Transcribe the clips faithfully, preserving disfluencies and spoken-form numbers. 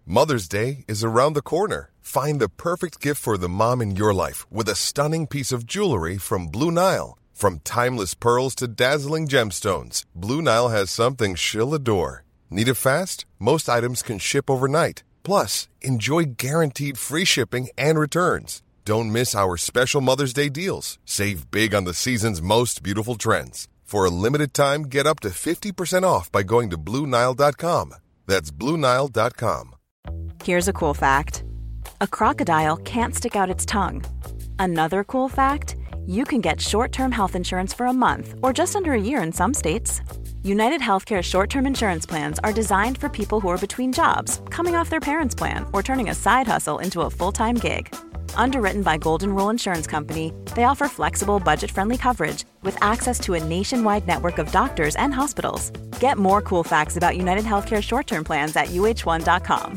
Mother's Day is around the corner. Find the perfect gift for the mom in your life with a stunning piece of jewelry from Blue Nile. From timeless pearls to dazzling gemstones, Blue Nile has something she'll adore. Need it fast? Most items can ship overnight. Plus, enjoy guaranteed free shipping and returns. Don't miss our special Mother's Day deals. Save big on the season's most beautiful trends. For a limited time, get up to fifty percent off by going to Blue Nile dot com. That's Blue Nile dot com. Here's a cool fact. A crocodile can't stick out its tongue. Another cool fact, you can get short-term health insurance for a month or just under a year in some states. United Healthcare short-term insurance plans are designed for people who are between jobs, coming off their parents' plan, or turning a side hustle into a full-time gig. Underwritten by Golden Rule Insurance Company, they offer flexible, budget-friendly coverage with access to a nationwide network of doctors and hospitals. Get more cool facts about United Healthcare short-term plans at U H one dot com.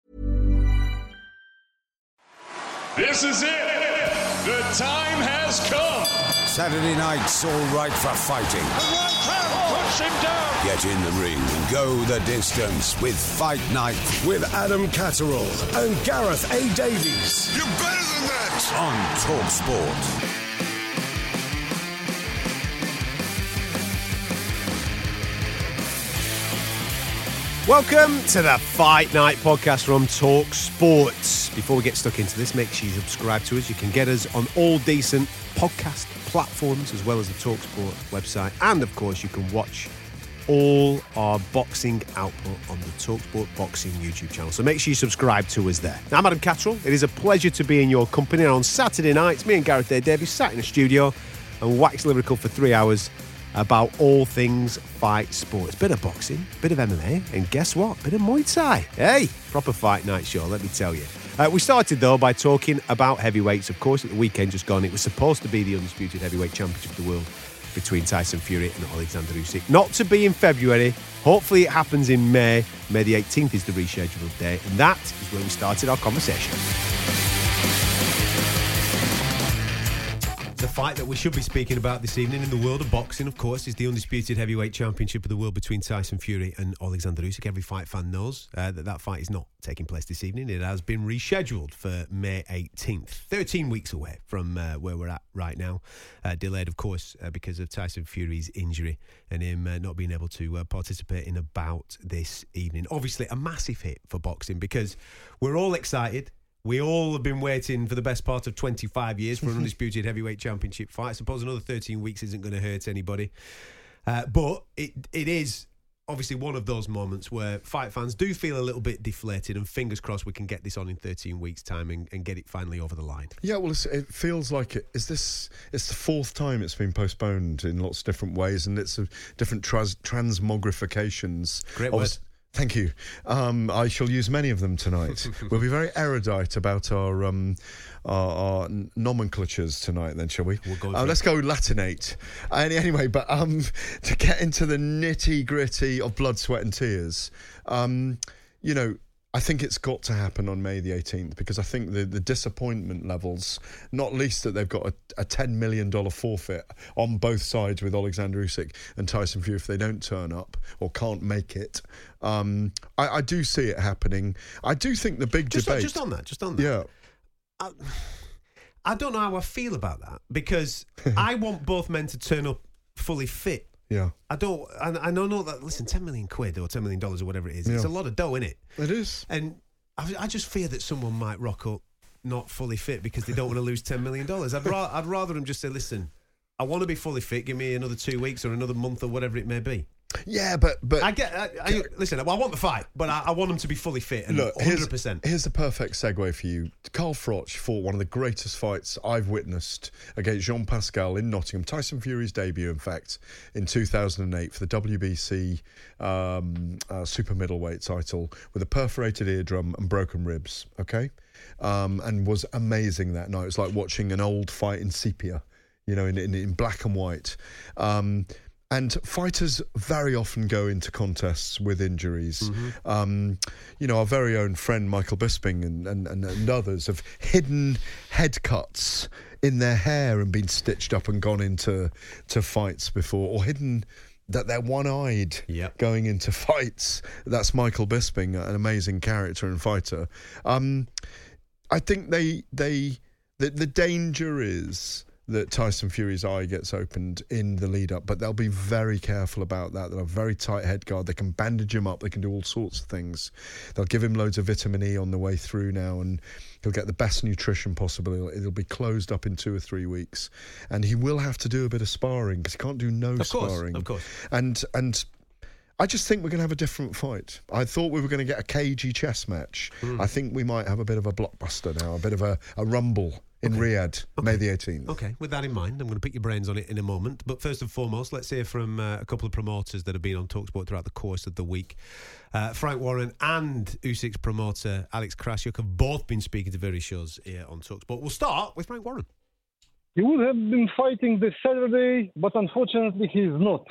This is it. The time has come. Saturday night's all right for fighting. The right hand puts him down. Get in the ring and go the distance with Fight Night with Adam Catterall and Gareth A. Davies. You're better than that. On TalkSport. Welcome to the Fight Night podcast from Talk Sports. Before we get stuck into this, make sure you subscribe to us. You can get us on all decent podcast platforms as well as the TalkSport website. And, of course, you can watch all our boxing output on the TalkSport Boxing YouTube channel. So make sure you subscribe to us there. Now, I'm Adam Catterall. It is a pleasure to be in your company. And on Saturday nights, me and Gareth A. Davies sat in the studio and wax lyrical for three hours about all things fight sports. Bit of boxing, bit of M M A, and guess what? Bit of Muay Thai. Hey, proper Fight Night show, let me tell you. Uh, we started, though, by talking about heavyweights. Of course, at the weekend just gone, it was supposed to be the Undisputed Heavyweight Championship of the world between Tyson Fury and Alexander Usyk. Not to be in February. Hopefully it happens in May. May the eighteenth is the rescheduled day. And that is where we started our conversation. The fight that we should be speaking about this evening in the world of boxing, of course, is the Undisputed Heavyweight Championship of the world between Tyson Fury and Alexander Usyk. Every fight fan knows uh, that that fight is not taking place this evening. It has been rescheduled for May eighteenth, thirteen weeks away from uh, where we're at right now. Uh, delayed, of course, uh, because of Tyson Fury's injury and him uh, not being able to uh, participate in a bout this evening. Obviously, a massive hit for boxing because we're all excited. We all have been waiting for the best part of twenty-five years for an Undisputed Heavyweight Championship fight. I suppose another thirteen weeks isn't going to hurt anybody. Uh, but it it is obviously one of those moments where fight fans do feel a little bit deflated, and fingers crossed we can get this on in thirteen weeks' time and, and get it finally over the line. Yeah, well, it's, it feels like it, is this, it's the fourth time it's been postponed in lots of different ways, and it's a different trans, transmogrifications. Great word. Of, Thank you. Um, I shall use many of them tonight. We'll be very erudite about our, um, our, our nomenclatures tonight then, shall we? We'll go uh, let's go Latinate. Uh, anyway, but um, to get into the nitty-gritty of blood, sweat and tears, um, you know, I think it's got to happen on May the eighteenth because I think the, the disappointment levels, not least that they've got a, a ten million dollars forfeit on both sides with Alexander Usyk and Tyson Fury if they don't turn up or can't make it. Um, I, I do see it happening. I do think the big just debate... On, just on that, just on that. Yeah. I, I don't know how I feel about that because I want both men to turn up fully fit. Yeah. I don't, I, I don't know that, listen, ten million quid or ten million dollars or whatever it is, yeah. It's a lot of dough, innit? It is. And I, I just fear that someone might rock up not fully fit because they don't want to lose ten million dollars. I'd, ra- I'd rather them just say, listen, I want to be fully fit, give me another two weeks or another month or whatever it may be. Yeah, but... but I get. I, I, listen, well, I want the fight, but I, I want them to be fully fit and look, one hundred percent. Here's, here's the perfect segue for you. Carl Froch fought one of the greatest fights I've witnessed against Jean Pascal in Nottingham. Tyson Fury's debut, in fact, in two thousand eight for the W B C um, uh, super middleweight title with a perforated eardrum and broken ribs, okay? Um, and was amazing that night. It was like watching an old fight in sepia, you know, in, in, in black and white. Um And fighters very often go into contests with injuries. Mm-hmm. Um, you know, our very own friend Michael Bisping and, and, and, and others have hidden head cuts in their hair and been stitched up and gone into to fights before, or hidden that they're one-eyed yep. going into fights. That's Michael Bisping, an amazing character and fighter. Um, I think they they the, the danger is that Tyson Fury's eye gets opened in the lead-up, but they'll be very careful about that. They'll have a very tight head guard. They can bandage him up. They can do all sorts of things. They'll give him loads of vitamin E on the way through now, and he'll get the best nutrition possible. It'll, it'll be closed up in two or three weeks. And he will have to do a bit of sparring, because he can't do no of course, sparring. Of course, And and I just think we're going to have a different fight. I thought we were going to get a cagey chess match. Mm. I think we might have a bit of a blockbuster now, a bit of a, a rumble in okay. Riyadh, okay. May the eighteenth. Okay, with that in mind, I'm going to pick your brains on it in a moment. But first and foremost, let's hear from uh, a couple of promoters that have been on TalkSport throughout the course of the week. Uh, Frank Warren and Usyk's promoter, Alex Krassyuk, have both been speaking to various shows here on TalkSport. We'll start with Frank Warren. He would have been fighting this Saturday, but unfortunately he's not.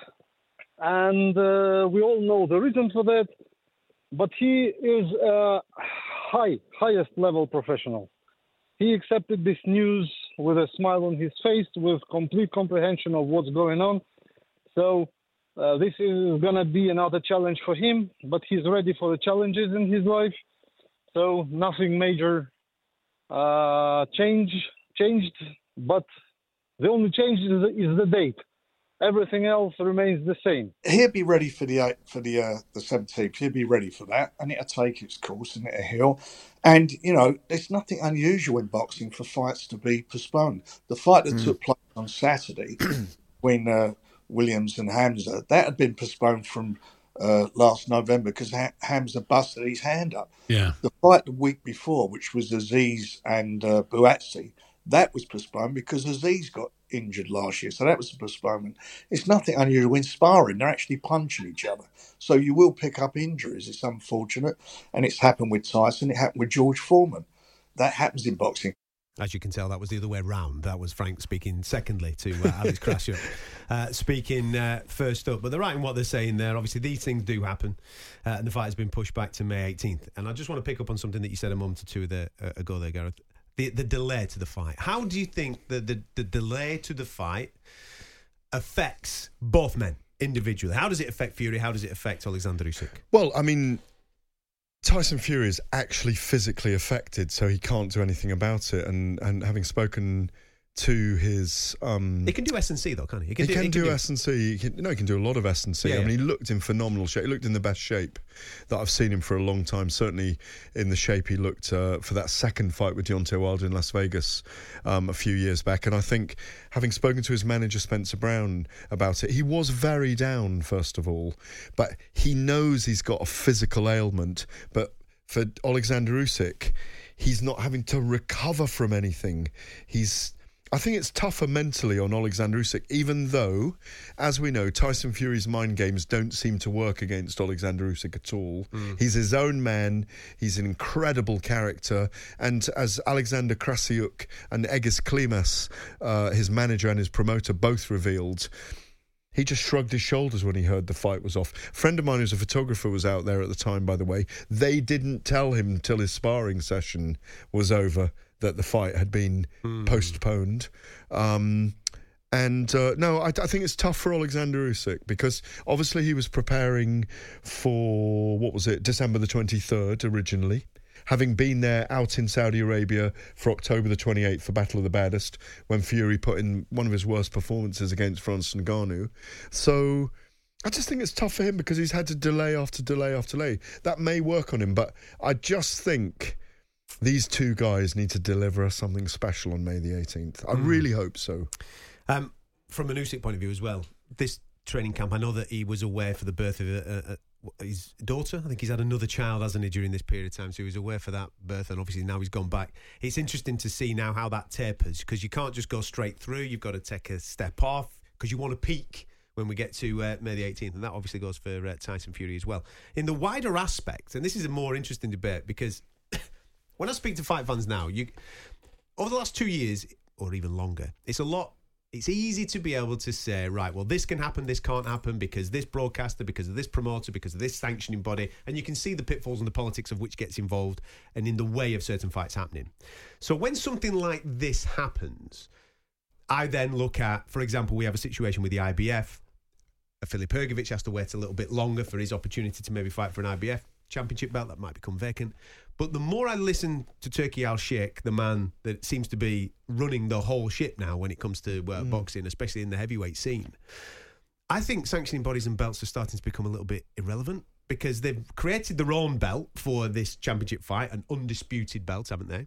And uh, we all know the reason for that. But he is a high, highest level professional. He accepted this news with a smile on his face, with complete comprehension of what's going on. So uh, this is going to be another challenge for him, but he's ready for the challenges in his life. So nothing major uh, change changed, but the only change is the, is the date. Everything else remains the same. He'll be ready for the for the uh, the seventeenth. He'll be ready for that, and it'll take its course and it'll heal. And you know, there's nothing unusual in boxing for fights to be postponed. The fight that mm. took place on Saturday between uh, Williams and Hamza, that had been postponed from uh, last November because ha- Hamza busted his hand up. Yeah. The fight the week before, which was Aziz and uh, Buatsi, that was postponed because Aziz got injured last year, so that was a postponement. It's nothing unusual in sparring. They're actually punching each other, so you will pick up injuries. It's unfortunate, and it's happened with Tyson. It happened with George Foreman. That happens in boxing. As you can tell, that was the other way round. That was Frank speaking secondly to uh, Alex Krassyuk uh, speaking uh, first up. But they're right in what they're saying there. Obviously, these things do happen, uh, and the fight has been pushed back to May eighteenth. And I just want to pick up on something that you said a moment or two there, uh, ago there, Gareth. The, the delay to the fight. How do you think the, the, the delay to the fight affects both men individually? How does it affect Fury? How does it affect Alexander Usyk? Well, I mean, Tyson Fury is actually physically affected, so he can't do anything about it. And, and having spoken to his... Um, he can do S and C, though, can't he? He can, he do, can, he can do, do S and C. He can, no, he can do a lot of S and C. Yeah, I mean, yeah. he looked in phenomenal shape. He looked in the best shape that I've seen him for a long time, certainly in the shape he looked uh, for that second fight with Deontay Wilder in Las Vegas um, a few years back. And I think, having spoken to his manager, Spencer Brown, about it, he was very down, first of all, but he knows he's got a physical ailment. But for Alexander Usyk, he's not having to recover from anything. He's... I think it's tougher mentally on Alexander Usyk, even though, as we know, Tyson Fury's mind games don't seem to work against Alexander Usyk at all. Mm. He's his own man. He's an incredible character. And as Alexander Krassyuk and Egis Klimas, uh, his manager and his promoter, both revealed, he just shrugged his shoulders when he heard the fight was off. A friend of mine who's a photographer was out there at the time, by the way. They didn't tell him until his sparring session was over that the fight had been mm. postponed. Um, and uh, no, I, I think it's tough for Alexander Usyk because obviously he was preparing for, what was it, December the twenty-third originally, having been there out in Saudi Arabia for October the twenty-eighth for Battle of the Baddest, when Fury put in one of his worst performances against Francis Ngannou. So I just think it's tough for him because he's had to delay after delay after delay. That may work on him, but I just think these two guys need to deliver us something special on May the eighteenth. I mm. really hope so. Um, from an Usyk point of view as well, this training camp, I know that he was aware for the birth of a, a, a, his daughter. I think he's had another child, hasn't he, during this period of time, so he was aware for that birth, and obviously now he's gone back. It's interesting to see now how that tapers, because you can't just go straight through. You've got to take a step off, because you want to peak when we get to uh, May the eighteenth, and that obviously goes for uh, Tyson Fury as well. In the wider aspect, and this is a more interesting debate, because when I speak to fight fans now, you over the last two years or even longer, it's a lot. It's easy to be able to say, right, well, this can happen, this can't happen because this broadcaster, because of this promoter, because of this sanctioning body, and you can see the pitfalls and the politics of which gets involved and in the way of certain fights happening. So when something like this happens, I then look at, for example, we have a situation with the I B F. Filip Hrgović has to wait a little bit longer for his opportunity to maybe fight for an I B F championship belt that might become vacant. But the more I listen to Turki Al-Sheikh, the man that seems to be running the whole ship now when it comes to uh, mm. boxing, especially in the heavyweight scene, I think sanctioning bodies and belts are starting to become a little bit irrelevant, because they've created their own belt for this championship fight, an undisputed belt, haven't they?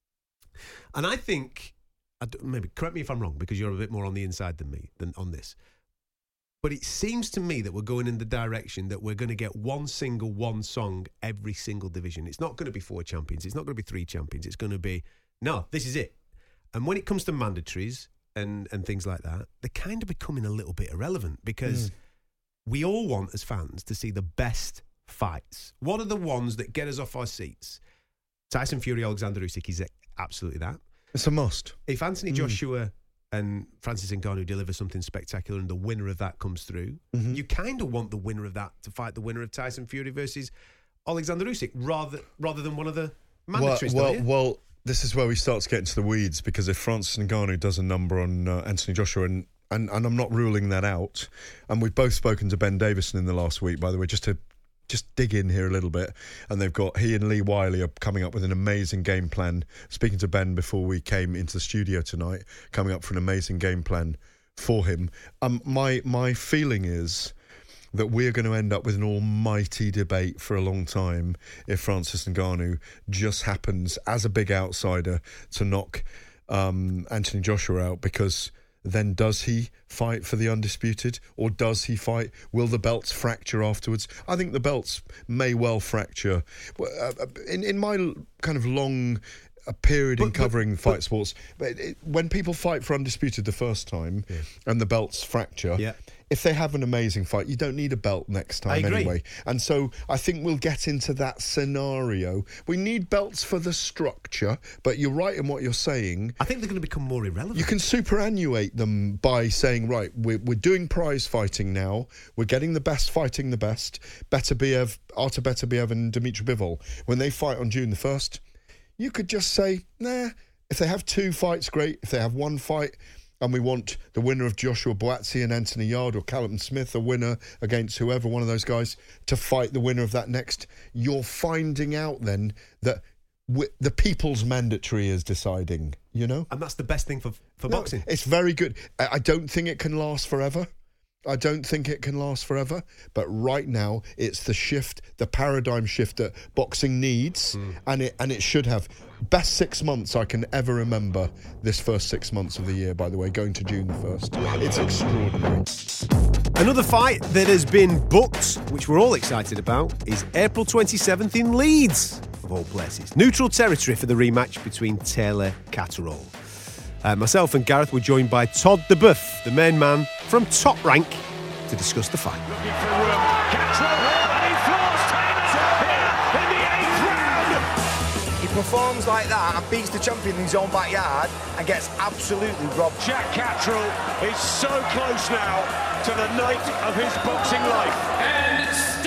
And I think, maybe correct me if I'm wrong, because you're a bit more on the inside than me than on this, but it seems to me that we're going in the direction that we're going to get one single, one song every single division. It's not going to be four champions. It's not going to be three champions. It's going to be, no, this is it. And when it comes to mandatories and, and things like that, they're kind of becoming a little bit irrelevant, because mm. we all want, as fans, to see the best fights. What are the ones that get us off our seats? Tyson Fury, Alexander Usyk is absolutely that. It's a must. If Anthony mm. Joshua and Francis Ngannou deliver something spectacular and the winner of that comes through, mm-hmm. you kind of want the winner of that to fight the winner of Tyson Fury versus Alexander Usyk rather rather than one of the mandatories. Well, well, well, this is where we start to get into the weeds, because if Francis Ngannou does a number on uh, Anthony Joshua, and, and, and I'm not ruling that out, and we've both spoken to Ben Davison in the last week, by the way, just to just dig in here a little bit, and they've got, he and Lee Wiley are coming up with an amazing game plan. Speaking to Ben before we came into the studio tonight, coming up for an amazing game plan for him. Um, my my feeling is that we're going to end up with an almighty debate for a long time if Francis Ngannou just happens, as a big outsider, to knock um, Anthony Joshua out, because then does he fight for the undisputed, or does he fight? Will the belts fracture afterwards? I think the belts may well fracture. In in my kind of long a period but, in covering but, fight but, sports, but it, when people fight for undisputed the first time, yeah. and the belts fracture, yeah. if they have an amazing fight, you don't need a belt next time anyway. And so I think we'll get into that scenario. We need belts for the structure, but you're right in what you're saying. I think they're going to become more irrelevant. You can superannuate them by saying, right, we're, we're doing prize fighting now. We're getting the best fighting the best. Beterbiev, Artur Beterbiev and Dmitry Bivol, when they fight on June the first, you could just say, nah, if they have two fights, great. If they have one fight, and we want the winner of Joshua Buatsi and Anthony Yarde, or Callum Smith, a winner against whoever, one of those guys, to fight the winner of that next, you're finding out then that w- the people's mandatory is deciding, you know? And that's the best thing for, for no, boxing. It's very good. I, I don't think it can last forever. I don't think it can last forever, but right now it's the shift, the paradigm shift that boxing needs, mm. and it and it should have. Best six months I can ever remember, this first six months of the year, by the way, going to June the first. It's extraordinary. Another fight that has been booked, which we're all excited about, is April twenty-seventh in Leeds, of all places. Neutral territory for the rematch between Taylor Catterall. Uh, myself and Gareth were joined by Todd DeBuff, the main man from Top Rank, to discuss the fight. Looking for room. Catterall, and he floors Taylor here in the eighth round. He performs like that and beats the champion in his own backyard and gets absolutely robbed. Jack Catterall is so close now to the night of his boxing life. And still,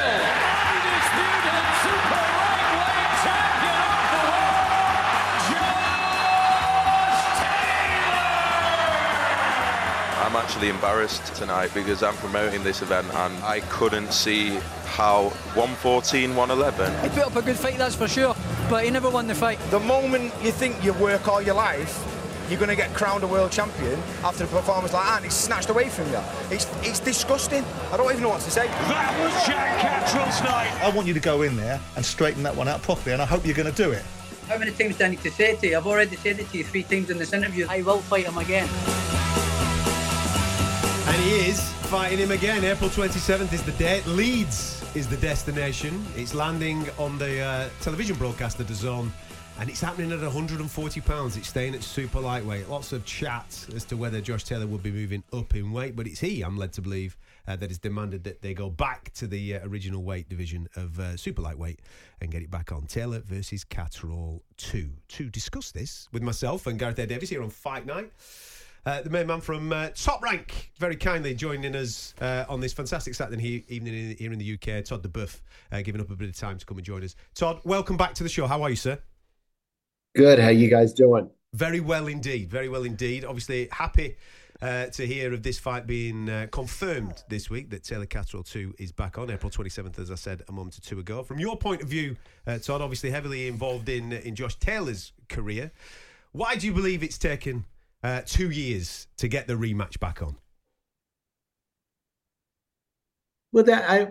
undisputed super lightweight champion of the world, Josh Taylor! I'm actually embarrassed tonight because I'm promoting this event and I couldn't see how one fourteen, one eleven. He put up a good fight, that's for sure, but he never won the fight. The moment you think you work all your life, you're going to get crowned a world champion after a performance like that, and it's snatched away from you. It's it's disgusting. I don't even know what to say. That was Jack Catterall's night. I want you to go in there and straighten that one out properly, and I hope you're going to do it. How many times do I need to say it to you? I've already said it to you three times in this interview. I will fight him again. And he is fighting him again. April twenty-seventh is the date. Leeds is the destination. It's landing on the uh, television broadcast of D A Z N, and it's happening at one hundred forty pounds. It's staying at super lightweight. Lots of chat as to whether Josh Taylor will be moving up in weight, but it's he, I'm led to believe, uh, that has demanded that they go back to the uh, original weight division of uh, super lightweight and get it back on. Taylor versus Catterall two. To discuss this with myself and Gareth A. Davies here on Fight Night, Uh, the main man from uh, Top Rank, very kindly joining us uh, on this fantastic Saturday evening here in the U K. Todd DeBuff, uh, giving up a bit of time to come and join us. Todd, welcome back to the show. How are you, sir? Good. How you guys doing? Very well indeed. Very well indeed. Obviously, happy uh, to hear of this fight being uh, confirmed this week, that Taylor Catterall two is back on April twenty-seventh, as I said a moment or two ago. From your point of view, uh, Todd, obviously heavily involved in in Josh Taylor's career, why do you believe it's taken uh, two years to get the rematch back on? Well, that I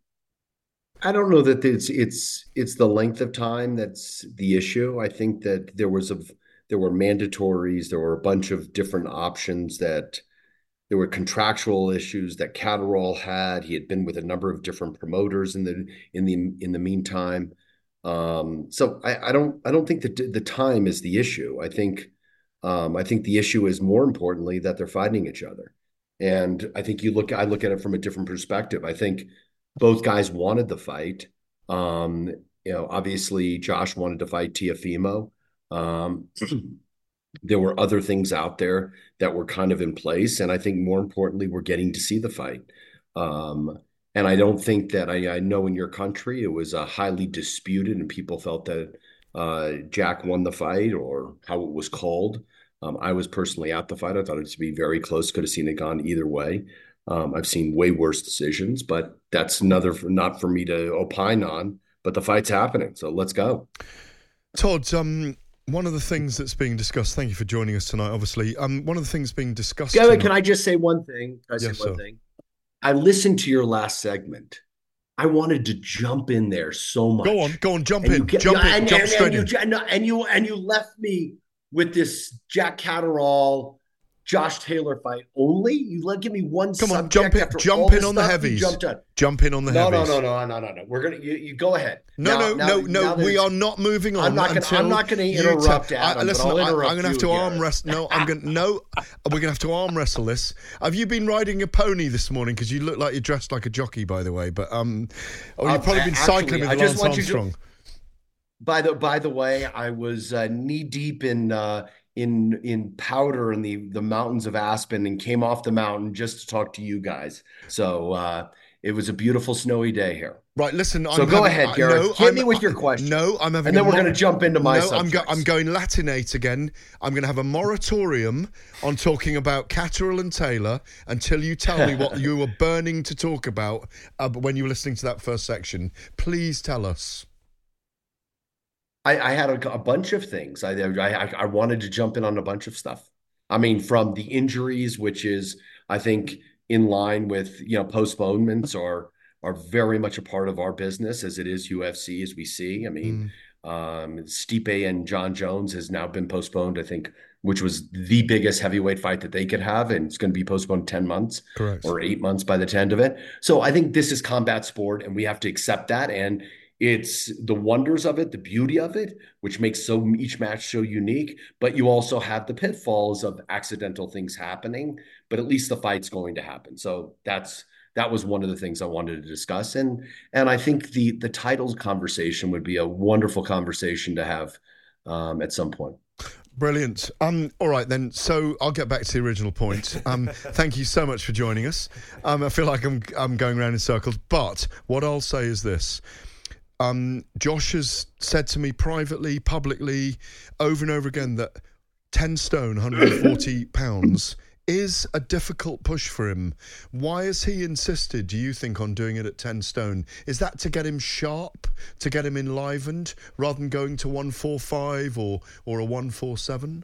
I don't know that it's it's it's the length of time that's the issue. I think that there was a there were mandatories, there were a bunch of different options, that there were contractual issues that Catterall had. He had been with a number of different promoters in the in the in the meantime. Um, so I, I don't I don't think that the time is the issue. I think um, I think the issue is, more importantly, that they're fighting each other. And I think you look I look at it from a different perspective. I think both guys wanted the fight. Um, you know, obviously Josh wanted to fight Teofimo. Um, there were other things out there that were kind of in place, and I think more importantly, we're getting to see the fight. Um, and I don't think that I, I know in your country it was a highly disputed, and people felt that uh, Jack won the fight, or how it was called. Um, I was personally at the fight. I thought it to be very close. Could have seen it gone either way. Um, I've seen way worse decisions, but that's another for, not for me to opine on. But the fight's happening, so let's go. Todd, um, one of the things that's being discussed. Thank you for joining us tonight. Obviously, um, one of the things being discussed. Gavin, tonight, can I just say one thing? Can I say yes, one sir. thing? I listened to your last segment. I wanted to jump in there so much. Go on, go on, jump And in, you get- jump in, and, jump and, straight and you, in. ju- and, and you and you left me with this Jack Catterall, Josh Taylor fight only. You let give me one. Come on, subject jump in, after all jump in the on the stuff you heavies. jumped on. Jump in on the No, no, heavies. no, no, no, no, no. We're gonna. You, you go ahead. No, Now- no, now- no, now no. that We it's- are not moving on. I'm not gonna. until I'm not gonna you interrupt te- Adam. I, listen, but I'll I, interrupt I'm gonna have you, to arm Gareth. wrestle. No, I'm gonna. No, we're gonna have to arm wrestle this. Have you been riding a pony this morning? Because you look like you're dressed like a jockey, by the way. But um, oh, you've Um, probably been actually, cycling with I just Lance want you to- Armstrong. By the by the way, I was uh, knee deep in uh, in in powder in the the mountains of Aspen, and came off the mountain just to talk to you guys. So uh, it was a beautiful snowy day here. Right, listen. So I'm go having- ahead, uh, Gareth. No, Hit I'm, me with your question. No, I'm having. And then a we're mor- gonna jump into my No, I'm, go- subjects. I'm going Latinate again. I'm going to have a moratorium on talking about Catterall and Taylor until you tell me what you were burning to talk about uh, when you were listening to that first section. Please tell us. I, I had a, a bunch of things. I, I I wanted to jump in on a bunch of stuff. I mean, from the injuries, which is I think in line with, you know, postponements are are very much a part of our business, as it is U F C, as we see. I mean, um, Stipe and John Jones has now been postponed, I think, which was the biggest heavyweight fight that they could have, and it's going to be postponed ten months Correct. or eight months by the end of it. So I think this is combat sport, and we have to accept that. And it's the wonders of it, the beauty of it, which makes so each match so unique. But you also have the pitfalls of accidental things happening. But at least the fight's going to happen. So that's that was one of the things I wanted to discuss. And and I think the the titles conversation would be a wonderful conversation to have um, at some point. Brilliant. Um, all right, then. So I'll get back to the original point. Um, thank you so much for joining us. Um, I feel like I'm I'm going around in circles. But what I'll say is this. Um, Josh has said to me privately, publicly, over and over again that ten stone, one hundred forty pounds is a difficult push for him. Why has he insisted, do you think, on doing it at ten stone? Is that to get him sharp, to get him enlivened, rather than going to one forty-five or or a one forty-seven?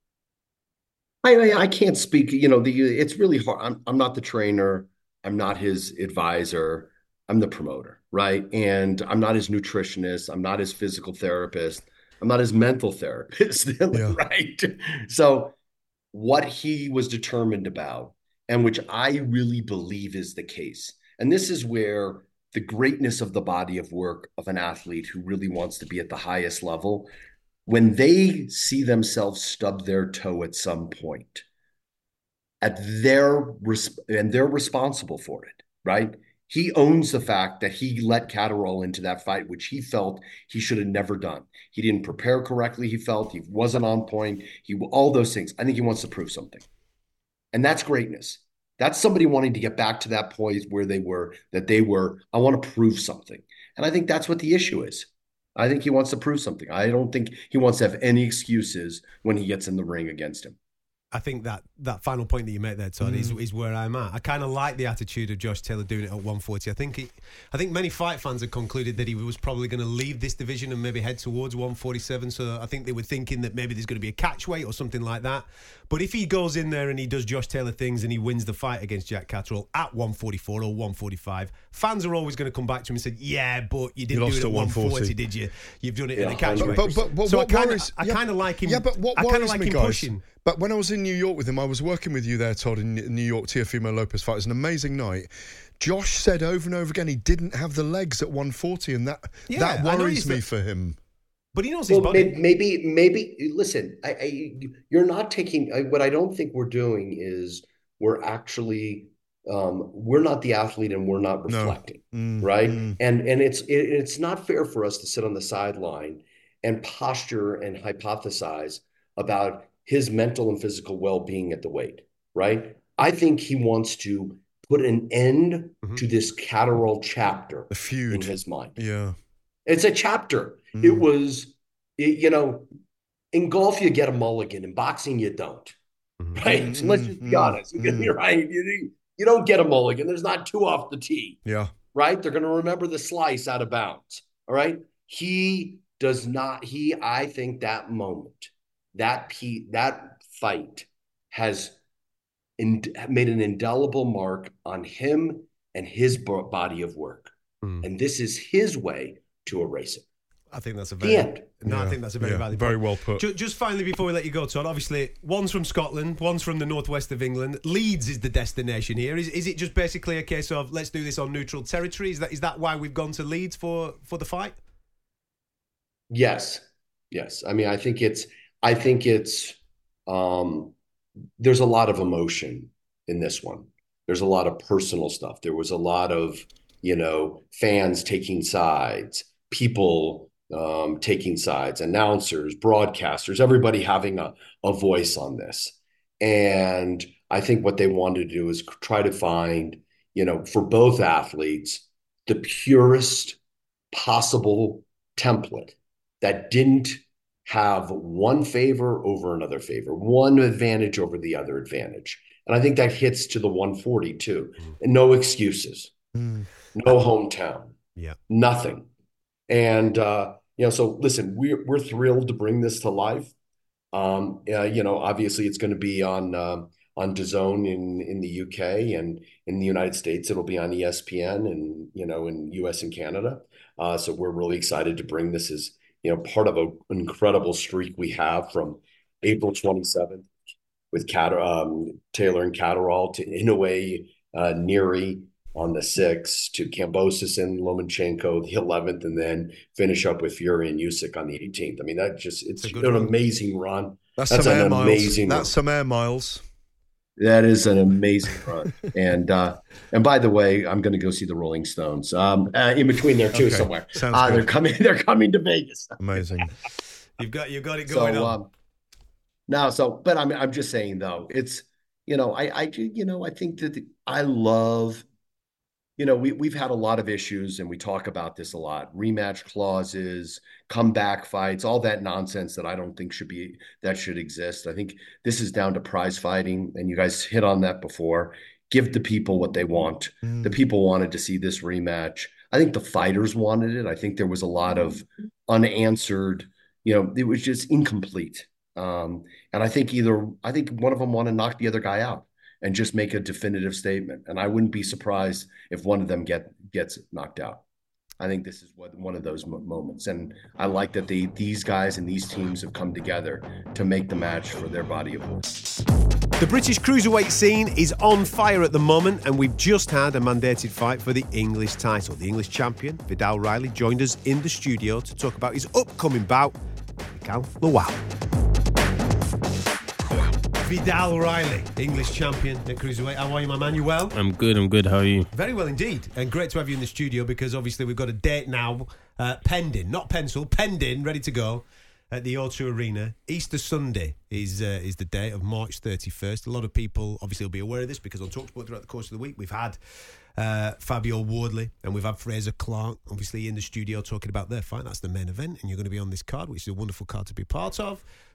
I, I I can't speak. You know, the it's really hard. I'm I'm not the trainer. I'm not his advisor. I'm the promoter, right? And I'm not his nutritionist. I'm not his physical therapist. I'm not his mental therapist, Yeah. right? So what he was determined about, and which I really believe is the case, and this is where the greatness of the body of work of an athlete who really wants to be at the highest level, when they see themselves stub their toe at some point, at their res- and they're responsible for it, right? He owns the fact that he let Catterall into that fight, which he felt he should have never done. He didn't prepare correctly. He felt he wasn't on point. He all those things. I think he wants to prove something, and that's greatness. That's somebody wanting to get back to that point where they were, that they were, I want to prove something. And I think that's what the issue is. I think he wants to prove something. I don't think he wants to have any excuses when he gets in the ring against him. I think that, that final point that you make there, Todd, Mm. is, is where I'm at. I kind of like the attitude of Josh Taylor doing it at one forty. I think he, I think many fight fans have concluded that he was probably going to leave this division and maybe head towards one forty-seven. So I think they were thinking that maybe there's going to be a catch weight or something like that. But if he goes in there and he does Josh Taylor things and he wins the fight against Jack Catterall at one forty-four or one forty-five, fans are always going to come back to him and say, "Yeah, but you didn't You do lost it at at one one forty. forty, did you? You've done it Yeah, in a catch but, weight." but, but, but so what I kind worries- of, I yeah, kind of like him. Yeah, but what I kind of worries like me, him guys, pushing. But when I was in New York with him, I was working with you there, Todd, in New York, Teofimo Lopez fight. It was an amazing night. Josh said over and over again he didn't have the legs at one forty, and that Yeah, that I know worries he's me the- for him. But he knows his Well, body. may- maybe, maybe. Listen, I, I, you're not taking. I, what I don't think we're doing is we're actually um, we're not the athlete and we're not No. reflecting, Mm, right? mm. And and it's it, it's not fair for us to sit on the sideline and posture and hypothesize about his mental and physical well-being at the weight, right? I think he wants to put an end Mhm. to this Catterall chapter The feud. in his mind. Yeah. It's a chapter. Mm. It was, it- you know, in golf you get a mulligan. In boxing you don't, right? Mm, Let's mm, just be mm, honest. You're mm. right. You, you don't get a mulligan. There's not two off the tee, Yeah. right? They're going to remember the slice out of bounds. All right. He does not. He, I think that moment, that pe- that fight has in, made an indelible mark on him and his bo- body of work, Mm. and this is his way to erase it. I think that's a The very end. no. I Yeah, think that's a very yeah, valid very point. well put. Ju- Just finally, before we let you go, Todd, obviously one's from Scotland, one's from the northwest of England. Leeds is the destination here. Is is it just basically a case of let's do this on neutral territory? Is that is that why we've gone to Leeds for for the fight? Yes, yes. I mean, I think it's. I think it's. Um, there's a lot of emotion in this one. There's a lot of personal stuff. There was a lot of, you know, fans taking sides, people um, taking sides, announcers, broadcasters, everybody having a, a voice on this. And I think what they wanted to do is try to find, you know, for both athletes, the purest possible template that didn't have one favor over another favor, one advantage over the other advantage. And I think that hits to the one forty too. And no excuses, Mm. no hometown, Yeah. nothing. And, uh, you know, so listen, we're, we're thrilled to bring this to life. Um, uh, you know, obviously it's going to be on, uh, on DAZN in, in the U K, and in the United States, it'll be on E S P N, and, you know, in U S and Canada. Uh, so we're really excited to bring this as, you know, part of a, an incredible streak we have from April twenty-seventh with Cat, um, Taylor and Catterall to Inoue, uh, Neary on the sixth, to Kambosos and Lomachenko the eleventh, and then finish up with Fury and Usyk on the eighteenth. I mean, that just, it's, It's a an good run. amazing run. That's, That's some an air miles. amazing That's run. some air miles. That is an amazing run. and uh, and by the way, I'm going to go see the Rolling Stones. Um, uh, in between there too, Okay, somewhere. sounds Uh, good. they're coming. They're coming to Vegas. Amazing. You've got you've got it So going on. um, now, so but I'm I'm just saying though, it's you know I I do you know I think that the, I love. You know, we, we've had a lot of issues, and we talk about this a lot. Rematch clauses, comeback fights, all that nonsense that I don't think should be, that should exist. I think this is down to prize fighting, and you guys hit on that before. Give the people what they want. Mm. The people wanted to see this rematch. I think the fighters wanted it. I think there was a lot of unanswered, you know, it was just incomplete. Um, and I think either, I think one of them want to knock the other guy out and just make a definitive statement. And I wouldn't be surprised if one of them get gets knocked out. I think this is what one of those mo- moments. And I like that they, these guys and these teams have come together to make the match for their body of work. The British cruiserweight scene is on fire at the moment, and we've just had a mandated fight for the English title. The English champion, Vidal Riley, joined us in the studio to talk about his upcoming bout with Mikhail Lawal. Vidal Riley, English champion at cruiserweight. How are you, my man? You well? I'm good, I'm good. How are you? Very well indeed. And great to have you in the studio, because obviously we've got a date now, uh, pending, not pencil, pending, ready to go at the O two Arena. Easter Sunday is uh, is the date of March thirty-first. A lot of people obviously will be aware of this, because on TalkSport throughout the course of the week we've had uh, Fabio Wardley and we've had Fraser Clark obviously in the studio talking about their fight. That's the main event, and you're going to be on this card, which is a wonderful card to be part of.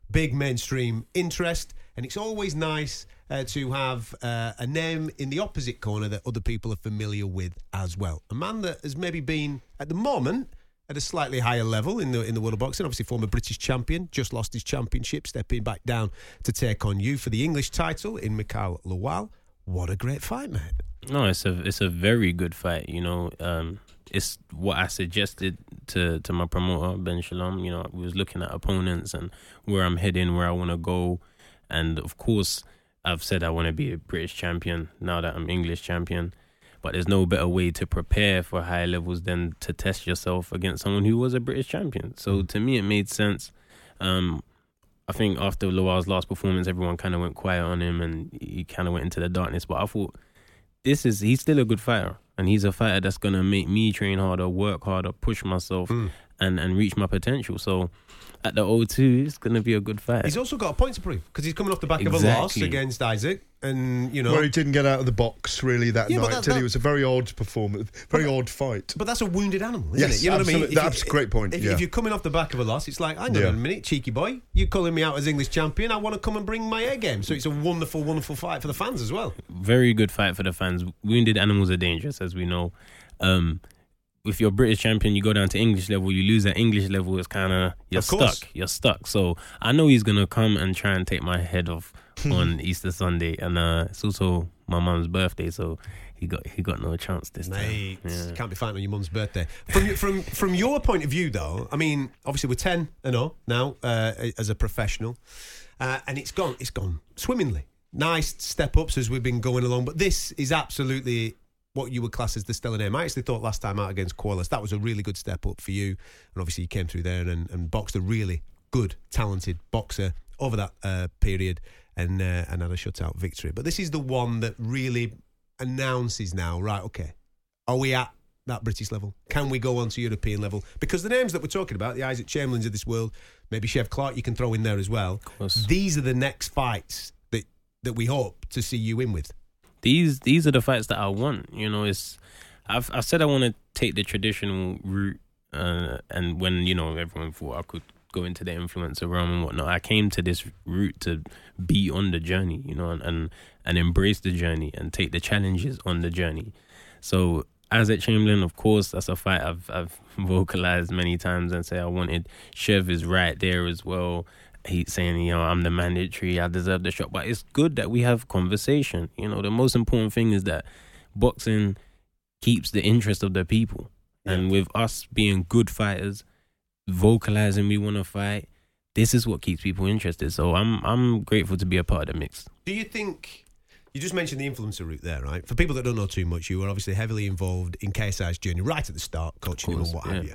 big mainstream interest, and it's always nice uh, to have uh, a name in the opposite corner that other people are familiar with as well. A man that has maybe been, at the moment, at a slightly higher level in the in the world of boxing, obviously former British champion, just lost his championship, stepping back down to take on you for the English title in Mikhail Lawal. What a great fight, mate. No, it's a it's a very good fight, you know. Um, it's what I suggested to, to my promoter, Ben Shalom. You know, we was looking at opponents and where I'm heading, where I want to go. And, of course, I've said I want to be a British champion now that I'm English champion. But there's no better way to prepare for high levels than to test yourself against someone who was a British champion. So, to me, it made sense. Um, I think after Lawal's last performance, everyone kind of went quiet on him and he kind of went into the darkness. But I thought, this is he's still a good fighter. And he's a fighter that's going to make me train harder, work harder, push myself, mm. and, and reach my potential. So at the O two, it's going to be a good fight. He's also got a point to prove because he's coming off the back exactly. of a loss against Isaac. And, you know, where he didn't get out of the box really that yeah, night that, until that, it was a very odd performance, very but, odd fight. But that's a wounded animal, isn't yes, it? You know absolutely. what I mean? That's a great point. If, yeah. if you're coming off the back of a loss, it's like, hang on yeah. a minute, cheeky boy, you're calling me out as English champion. I want to come and bring my A game. So it's a wonderful, wonderful fight for the fans as well. Very good fight for the fans. Wounded animals are dangerous, as we know. Um, if you're British champion, you go down to English level, you lose at English level, it's kind of, you're of stuck. You're stuck. So I know he's going to come and try and take my head off on Easter Sunday. And uh, it's also my mum's birthday, so he got he got no chance this Mate, time. Yeah. Can't be fighting on your mum's birthday. From from from your point of view, though, I mean, obviously we're ten and oh now uh, as a professional, uh, and it's gone it's gone swimmingly. Nice step ups as we've been going along, but this is absolutely what you would class as the stellar name. I actually thought last time out against Corliss, that was a really good step up for you, and obviously you came through there and, and boxed a really good, talented boxer over that uh, period, and uh, and had a shutout victory. But this is the one that really announces now, right, okay, are we at that British level? Can we go on to European level? Because the names that we're talking about, the Isaac Chamberlains of this world, maybe Chev Clark you can throw in there as well. These are the next fights that, that we hope to see you in with. These these are the fights that I want. You know, it's I've I said I want to take the traditional route, uh, and when, you know, everyone thought I could go into the influencer realm and whatnot, I came to this route to be on the journey, you know, and, and, and embrace the journey and take the challenges on the journey. So Isaac Chamberlain, of course, that's a fight I've I've vocalized many times and say I wanted. Chev is right there as well. He's saying, you know, I'm the mandatory, I deserve the shot. But it's good that we have conversation. You know, the most important thing is that boxing keeps the interest of the people. Yeah. And with us being good fighters, vocalizing we want to fight, this is what keeps people interested. So I'm I'm grateful to be a part of the mix. Do you think, you just mentioned the influencer route there, right? For people that don't know too much, you were obviously heavily involved in K S I's journey right at the start, coaching him and what yeah. have you.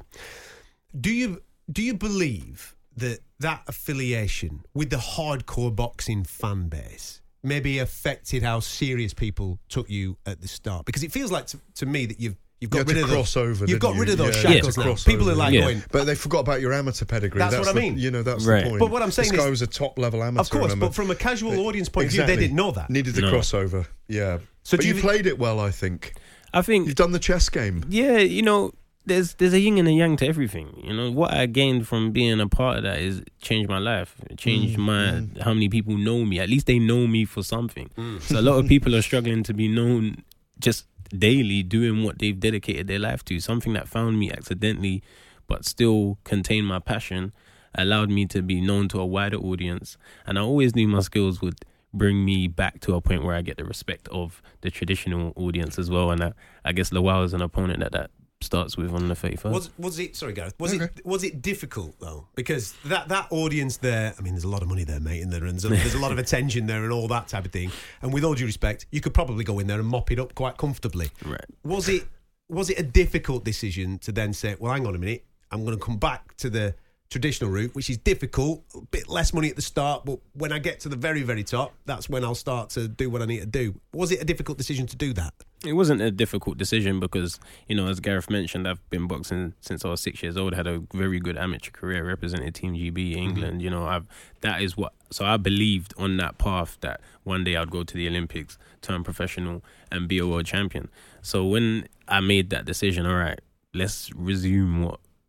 Do you do you believe that that affiliation with the hardcore boxing fan base maybe affected how serious people took you at the start? Because it feels like to, to me that you've You've got you rid of crossover. those, You've got you? rid of those yeah, shackles now. People are like yeah. going, but they forgot about your amateur pedigree. That's, that's what the, I mean. You know, that's right. the point. But what I'm saying this is, guy was a top level amateur. Of course, remember? but from a casual audience point exactly. of view, they didn't know that. Needed the no. crossover. Yeah. So but do you, you played it well, I think. I think you've done the chess game. Yeah, you know, there's there's a yin and a yang to everything. You know, what I gained from being a part of that is changed my life. It changed mm, my mm. how many people know me. At least they know me for something. Mm. So a lot of people are struggling to be known just daily doing what they've dedicated their life to. Something that found me accidentally but still contained my passion allowed me to be known to a wider audience. And I always knew my skills would bring me back to a point where I get the respect of the traditional audience as well. And I, I guess Lawal is an opponent that that starts with on the thirty-first. Was was it? Sorry, Gareth. Was okay. it was it difficult though? Because that that audience there. I mean, there's a lot of money there, mate, and there's a, there's a lot of attention there and all that type of thing. And with all due respect, you could probably go in there and mop it up quite comfortably. Right. Was it was it a difficult decision to then say, well, hang on a minute, I'm going to come back to the traditional route, which is difficult, a bit less money at the start, but when I get to the very, very top, that's when I'll start to do what I need to do. Was it a difficult decision to do that? It wasn't a difficult decision because, you know, as Gareth mentioned, I've been boxing since I was six years old, had a very good amateur career, represented Team G B England. Mm-hmm. You know, I've that is what, so I believed on that path that one day I'd go to the Olympics, turn professional and be a world champion. So when I made that decision, all right, let's resume what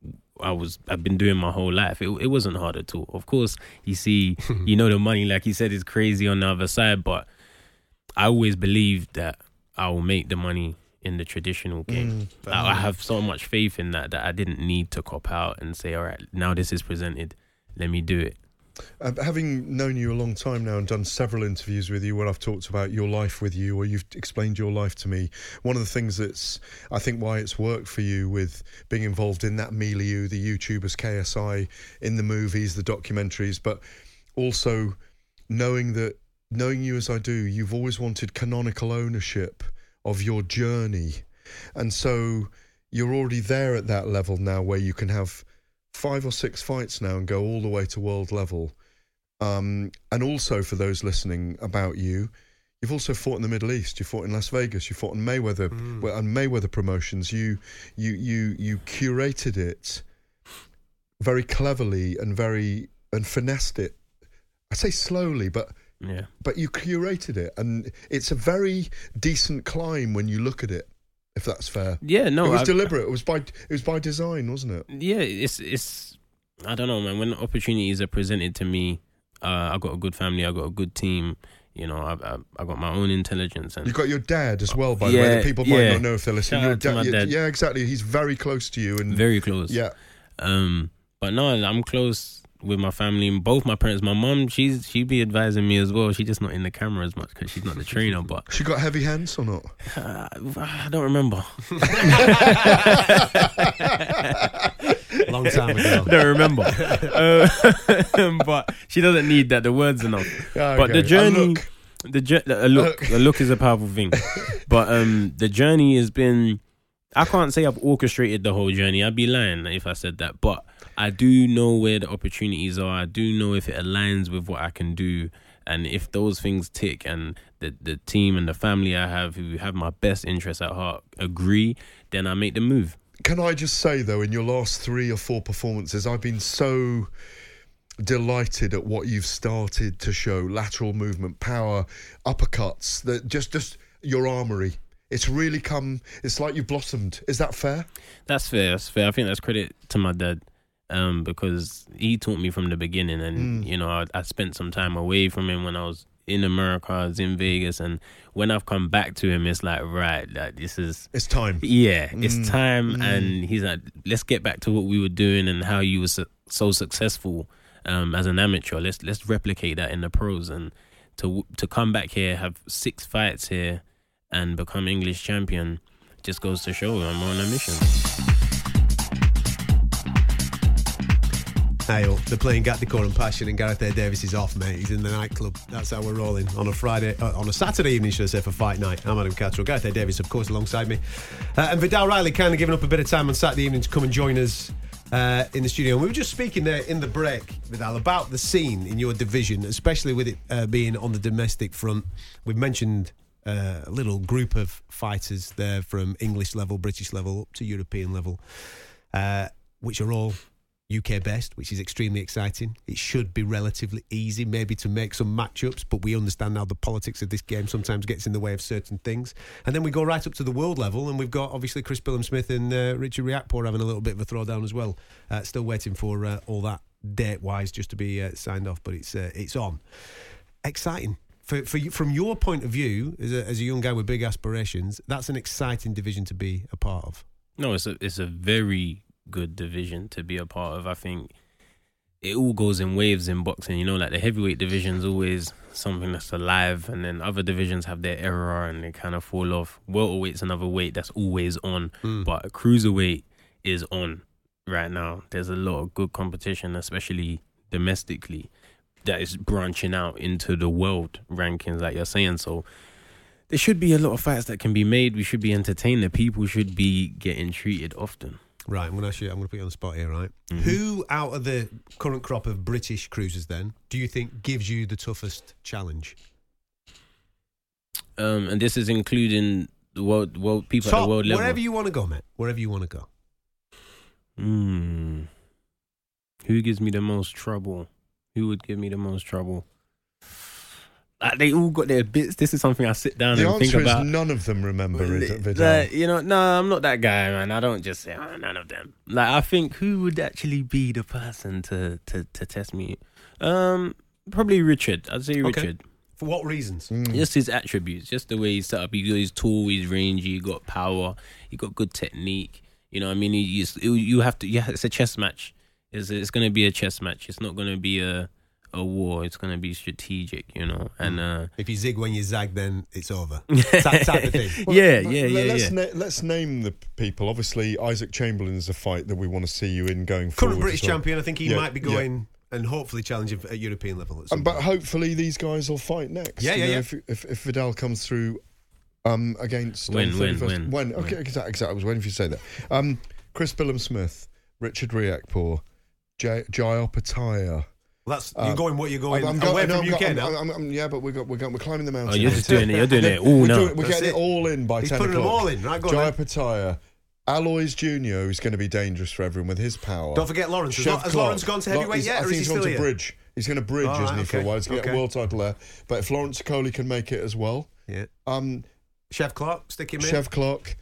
I was I've been doing my whole life. It it wasn't hard at all. Of course, you see, you know, the money, like you said, is crazy on the other side, but I always believed that I will make the money in the traditional game. Mm, I, I have so much faith in that that I didn't need to cop out and say, all right, now this is presented, let me do it. Uh, having known you a long time now and done several interviews with you where I've talked about your life with you, or you've explained your life to me, one of the things that's, I think, why it's worked for you with being involved in that milieu, the YouTubers, K S I, in the movies, the documentaries, but also knowing that, knowing you as I do, you've always wanted canonical ownership of your journey. And so you're already there at that level now where you can have five or six fights now and go all the way to world level. Um, and also for those listening about you, you've also fought in the Middle East. You fought in Las Vegas. You fought in Mayweather, mm. well, and Mayweather Promotions. You, you, you, you curated it very cleverly and very and finessed it. I say slowly, but yeah, but you curated it, and it's a very decent climb when you look at it. If that's fair. Yeah, no, it was I've, deliberate. It was by it was by design, wasn't it? Yeah, it's it's. I don't know, man. When opportunities are presented to me, uh, I got a good family. I got a good team. You know, I I, I got my own intelligence. And you got your dad as well, by yeah, the way. That people might yeah. not know if they're listening. Shout Your out to dad, my your, dad. yeah, exactly. He's very close to you, and very close. Yeah. Um, but no, I'm close with my family. Both my parents. My mum, she's she be advising me as well. She's just not in the camera as much because she's not the trainer. But she got heavy hands or not? Uh, I don't remember. Long time ago. Don't remember. Uh, but she doesn't need that. The words enough. Okay. But the journey, look. the ju- a look, a look is a powerful thing. But um, the journey has been. I can't say I've orchestrated the whole journey. I'd be lying if I said that. But I do know where the opportunities are. I do know if it aligns with what I can do. And if those things tick and the, the team and the family I have who have my best interests at heart agree, then I make the move. Can I just say, though, in your last three or four performances, I've been so delighted at what you've started to show. Lateral movement, power, uppercuts, that just, just your armoury. It's really come, it's like you've blossomed. Is that fair? That's fair, that's fair. I think that's credit to my dad um, because he taught me from the beginning. And, mm. you know, I, I spent some time away from him when I was in America, I was in Vegas. And when I've come back to him, it's like, right, like this is... It's time. Yeah, mm. it's time. Mm. And he's like, let's get back to what we were doing and how you were so, so successful um, as an amateur. Let's let's replicate that in the pros. And to to come back here, have six fights here, and become English champion just goes to show I'm on a mission. Hey, up. They're playing Gat Decor and Passion, and Gareth A. Davis is off, mate. He's in the nightclub. That's how we're rolling on a Friday, uh, on a Saturday evening, should I say, for fight night. I'm Adam Catterall. Gareth A. Davis, of course, alongside me. Uh, and Vidal Riley kind of giving up a bit of time on Saturday evening to come and join us uh, in the studio. And we were just speaking there in the break, Vidal, about the scene in your division, especially with it uh, being on the domestic front. We've mentioned uh, a little group of fighters there from English level, British level, up to European level, uh, which are all U K based, which is extremely exciting. It should be relatively easy maybe to make some matchups, but we understand now the politics of this game sometimes gets in the way of certain things. And then we go right up to the world level, and we've got obviously Chris Billam-Smith and uh, Richard Riakporhe having a little bit of a throwdown as well. Uh, still waiting for uh, all that date-wise just to be uh, signed off, but it's uh, it's on. Exciting. For, for you, from your point of view, as a, as a young guy with big aspirations, that's an exciting division to be a part of. No, it's a it's a very good division to be a part of. I think it all goes in waves in boxing, you know, like the heavyweight division's always something that's alive, and then other divisions have their era and they kind of fall off. Welterweight's another weight that's always on, mm. but cruiserweight is on right now. There's a lot of good competition, especially domestically, that is branching out into the world rankings, like you're saying. So there should be a lot of fights that can be made. We should be entertained. The people should be getting treated often. Right, I'm going to ask you, I'm going to put you on the spot here, right? Mm-hmm. Who out of the current crop of British cruisers then do you think gives you the toughest challenge? Um, and this is including the world, world people Top, at the world level. Wherever you want to go, mate. Wherever you want to go. Hmm. Who gives me the most trouble? Who would give me the most trouble? Like, they all got their bits. This is something I sit down The and think answer is about. none of them remember it, Vidal. Like, you know, no, I'm not that guy, man. I don't just say, oh, none of them. Like, I think who would actually be the person to to, to test me? Um, probably Richard. I'd say Richard. Okay. For what reasons? Mm. Just his attributes, just the way he's set up. He, he's tall, he's rangy, he got power, he got good technique. You know what I mean? He, you, you have to, yeah, it's a chess match. It's, it's going to be a chess match. It's not going to be a... a war. It's going to be strategic, you know. And uh, if you zig when you zag, then it's over. Type, type of thing. Well, yeah, yeah, yeah, let's, yeah. Na- let's name the people. Obviously, Isaac Chamberlain is a fight that we want to see you in going Current forward. Current British well. champion. I think he yeah, might be going yeah. and hopefully challenging at European level. At some um, but point. hopefully these guys will fight next. Yeah, yeah, you know, yeah. If, if, if Vidal comes through um, against... When, um, when, when, when. Okay, exactly. Exactly. I was waiting for you to say that. Um, Chris Billam-Smith, Richard Riakporhe, Jai Opataya... Well, that's you're going. What you're going? I'm, I'm away going, from no, U K I'm, now. I'm, I'm, I'm, yeah, but we're, got, we're, going, we're climbing the mountain. Oh, you're just doing it. You're doing it all now. Doing, we're That's getting it. it all in by He's ten putting o'clock. them all in. Right, go on. Jai then. Opataya, Alois Junior, who's going to be dangerous for everyone with his power. Don't forget Lawrence. Has, Chev Lo- has Clark. Lawrence gone to heavyweight He's- yet, I or think is he he's still gone to here? bridge. He's going to bridge, Oh, isn't he, for a okay. while? He's going to get Okay. a world title there. But if Lawrence Coley can make it as well, Yeah. um, Chev Clark, stick him in. Chev Clark,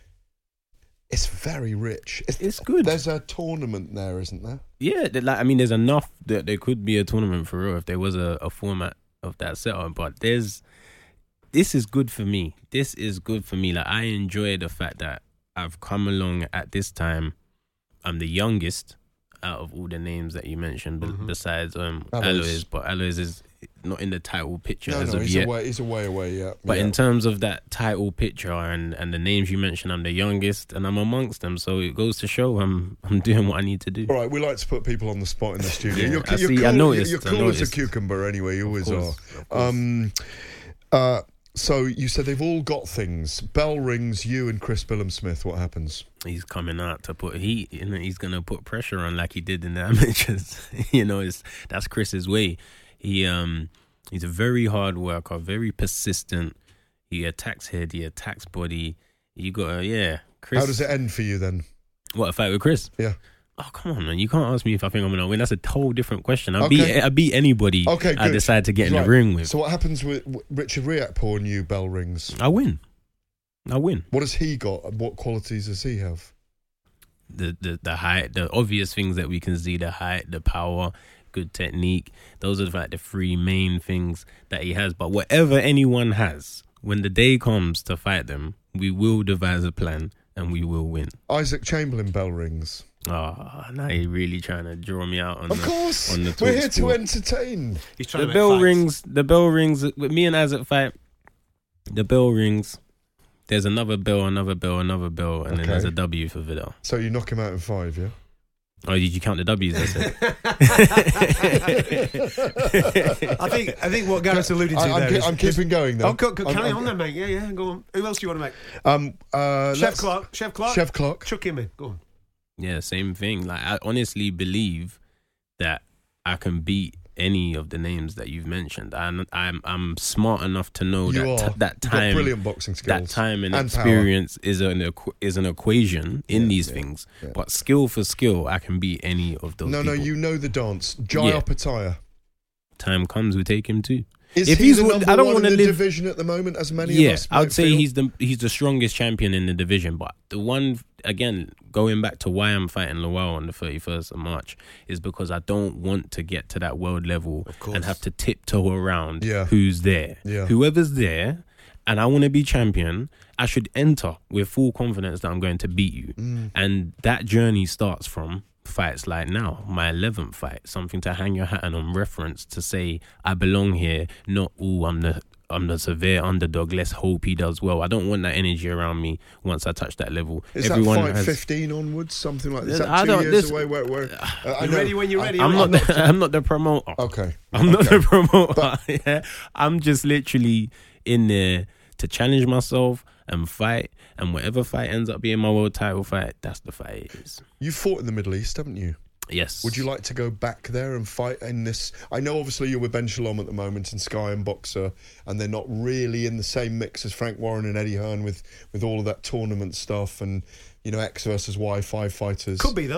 it's very rich. It's, It's good. There's a tournament there, isn't there? Yeah, that- like I mean, there's enough that there could be a tournament for real if there was a, a format of that setup. But there's, this is good for me. This is good for me. Like, I enjoy the fact that I've come along at this time. I'm the youngest out of all the names that you mentioned, Mm-hmm. besides um Alois. Alois, but Alois is not in the title picture No, as no, of he's yet. away. He's away, away. Yeah, But yeah. in terms of that title picture and, and the names you mentioned, I'm the youngest and I'm amongst them. So it goes to show I'm I'm doing what I need to do. All right, we like to put people on the spot in the studio. Yeah, you're, I you're see, cool, I noticed, You're I cool as a noticed. cucumber anyway. You always course, are. Um, uh, so you said they've all got things. Bell rings. You and Chris Billam-Smith. What happens? He's coming out to put heat, you know, he's gonna put pressure on like he did in the amateurs. you know, it's that's Chris's way. He um he's a very hard worker, very persistent. He attacks head, he attacks body. You gotta yeah. Chris, How does it end for you then? What, a fight with Chris? Yeah. Oh, come on, man. You can't ask me if I think I'm going to win. That's a whole different question. I Okay. beat I beat anybody Okay, I good. decide to get in Right. the ring with. So what happens with with Richard Riakporhe and you, Bell rings? I win. I win. What has he got? And what qualities does he have? The, the, the height, the obvious things that we can see, the height, the power, good technique. Those are like the three main things that he has. But whatever anyone has, when the day comes to fight them, we will devise a plan and we will win. Isaac Chamberlain, Bell rings. Oh, now you're really trying to draw me out on Of the, course, on the we're talk here to sport. entertain. He's trying The to make bell fights. rings. The bell rings. With me and Isaac fight, the bell rings. There's another bell, another bell, another bell, and then Okay. there's a W for Vidal. So you knock him out in five, yeah? Oh, did you count the W's? I said. I think I think what Gareth's alluding to I, I'm, there ke- is- I'm keeping going though. Oh, go, go, I'm- carry I'm- on then, mate. Yeah, yeah, go on. Who else do you want to make? Um, uh, Chef let's- Clark. Chef Clark. Chef Clark. Chuck him in. Go on. Yeah, same thing. Like, I honestly believe that I can beat any of the names that you've mentioned. I'm I'm I'm smart enough to know You that are. t- that You've got time, brilliant boxing skills that time and, and power. experience is an equ- is an equation in Yeah, these yeah, things. yeah. But skill for skill, I can beat any of those. No, no, people. you know the dance. Jai Yeah. Opataya. Time comes, we take him too. Is if he he's, the one- number I don't one want in to the live. division at the moment, as many Yeah, of us I would might say feel? he's the he's the strongest champion in the division. But the one again, going back to why I'm fighting Lowell on the thirty-first of March is because I don't want to get to that world level and have to tiptoe around Yeah. who's there. Yeah. Whoever's there, and I want to be champion, I should enter with full confidence that I'm going to beat you. Mm. And that journey starts from fights like now, my eleventh fight, something to hang your hat on reference to say I belong here, not, ooh, I'm the I'm the severe underdog, let's hope he does well. I don't want that energy around me once I touch that level. Is Everyone that fight has, fifteen onwards, something like that? Is I that two don't- years this- away? Where, where, uh, I You're know- ready when you're I- ready. I'm right? not the, I'm not the promoter. Okay. I'm not Okay. the promoter. yeah. I'm just literally in there to challenge myself and fight, and whatever fight ends up being my world title fight, that's the fight it is. You fought in the Middle East, haven't you? Yes. Would you like to go back there and fight in this? I know obviously you're with Ben Shalom at the moment and Sky and Boxer, and they're not really in the same mix as Frank Warren and Eddie Hearn with, with all of that tournament stuff and, you know, X versus Y, five fighters. Could be though.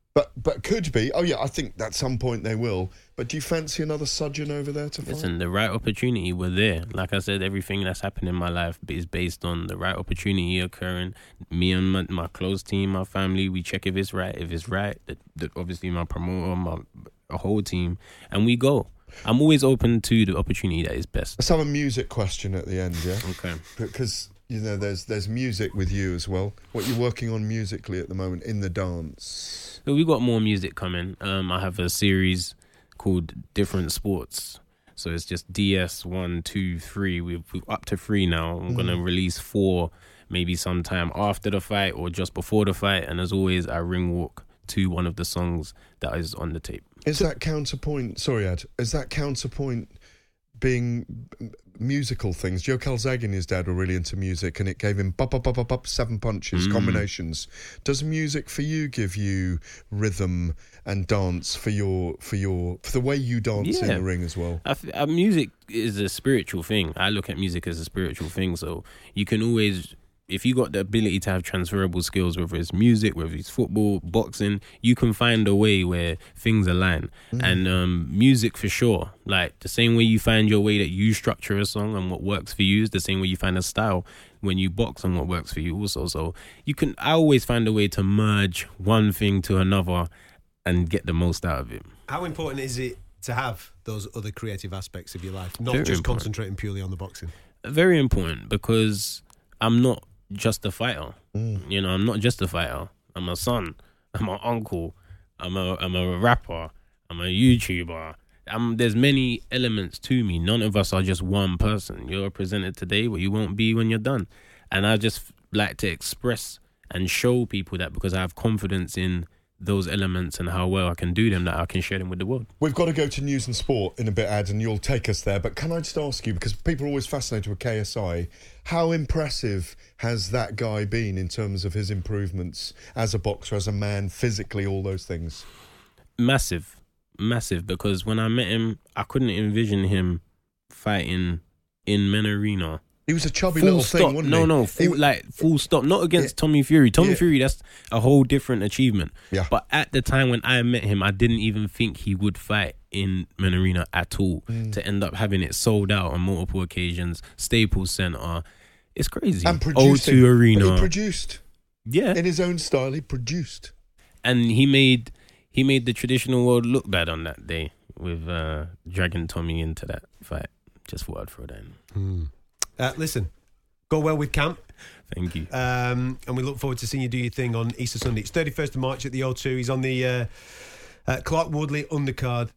But but could be. Oh, yeah, I think at some point they will. But do you fancy another Sudgeon over there to fight? Listen, the right opportunity, we're there. Like I said, everything that's happened in my life is based on the right opportunity occurring. Me and my, my close team, my family, we check if it's right. If it's right, the, the, obviously my promoter, my a whole team, and we go. I'm always open to the opportunity that is best. Let's have a music question at the end, yeah? Okay. Because... You know, there's there's music with you as well. What you're working on musically at the moment in the dance? So we got more music coming. Um, I have a series called Different Sports. So it's just D S one, two, three. We've, we're up to three now. I'm mm. gonna release four, maybe sometime after the fight or just before the fight. And as always, I ring walk to one of the songs that is on the tape. Is that counterpoint? Sorry, Ed. Is that counterpoint being musical things? Joe Calzaghe and his dad were really into music, and it gave him bop, bop, bop, bop, bop, seven punches, mm. combinations. Does music for you give you rhythm and dance for your for your for the way you dance yeah. in the ring as well? I, uh, music is a spiritual thing. I look at music as a spiritual thing, so you can always, if you got the ability to have transferable skills, whether it's music, whether it's football, boxing, you can find a way where things align. Mm. And um, music for sure, like the same way you find your way that you structure a song and what works for you is the same way you find a style when you box and what works for you also. So you can, I always find a way to merge one thing to another and get the most out of it. How important is it to have those other creative aspects of your life, not Very just important. concentrating purely on the boxing? Very important, because I'm not just a fighter. Mm. You know, I'm not just a fighter. I'm a son. I'm an uncle. I'm a I'm a rapper. I'm a YouTuber. I'm, there's many elements to me. None of us are just one person. You're presented today, but you won't be when you're done. And I just like to express and show people that, because I have confidence in those elements and how well I can do them, that I can share them with the world. We've got to go to news and sport in a bit, Ad, and you'll take us there. But can I just ask you, because people are always fascinated with K S I, how impressive has that guy been in terms of his improvements as a boxer, as a man, physically, all those things? Massive. Massive, because when I met him, I couldn't envision him fighting in Men Arena. He was a chubby full little stop. thing, wasn't no, he? No, full, he, like full stop. Not against yeah. Tommy Fury. Tommy yeah. Fury, that's a whole different achievement. Yeah. But at the time when I met him, I didn't even think he would fight in Men Arena at all. Mm. To end up having it sold out on multiple occasions, Staples Center, it's crazy. And producing. O two Arena. But he produced. Yeah. In his own style, he produced. And he made he made the traditional world look bad on that day with uh, dragging Tommy into that fight. Just thought I'd throw that in. Mm. Uh, listen. Go well with camp. Thank you. Um, and we look forward to seeing you do your thing on Easter Sunday. It's thirty-first of March at the O two. He's on the uh, uh, Clark Woodley undercard.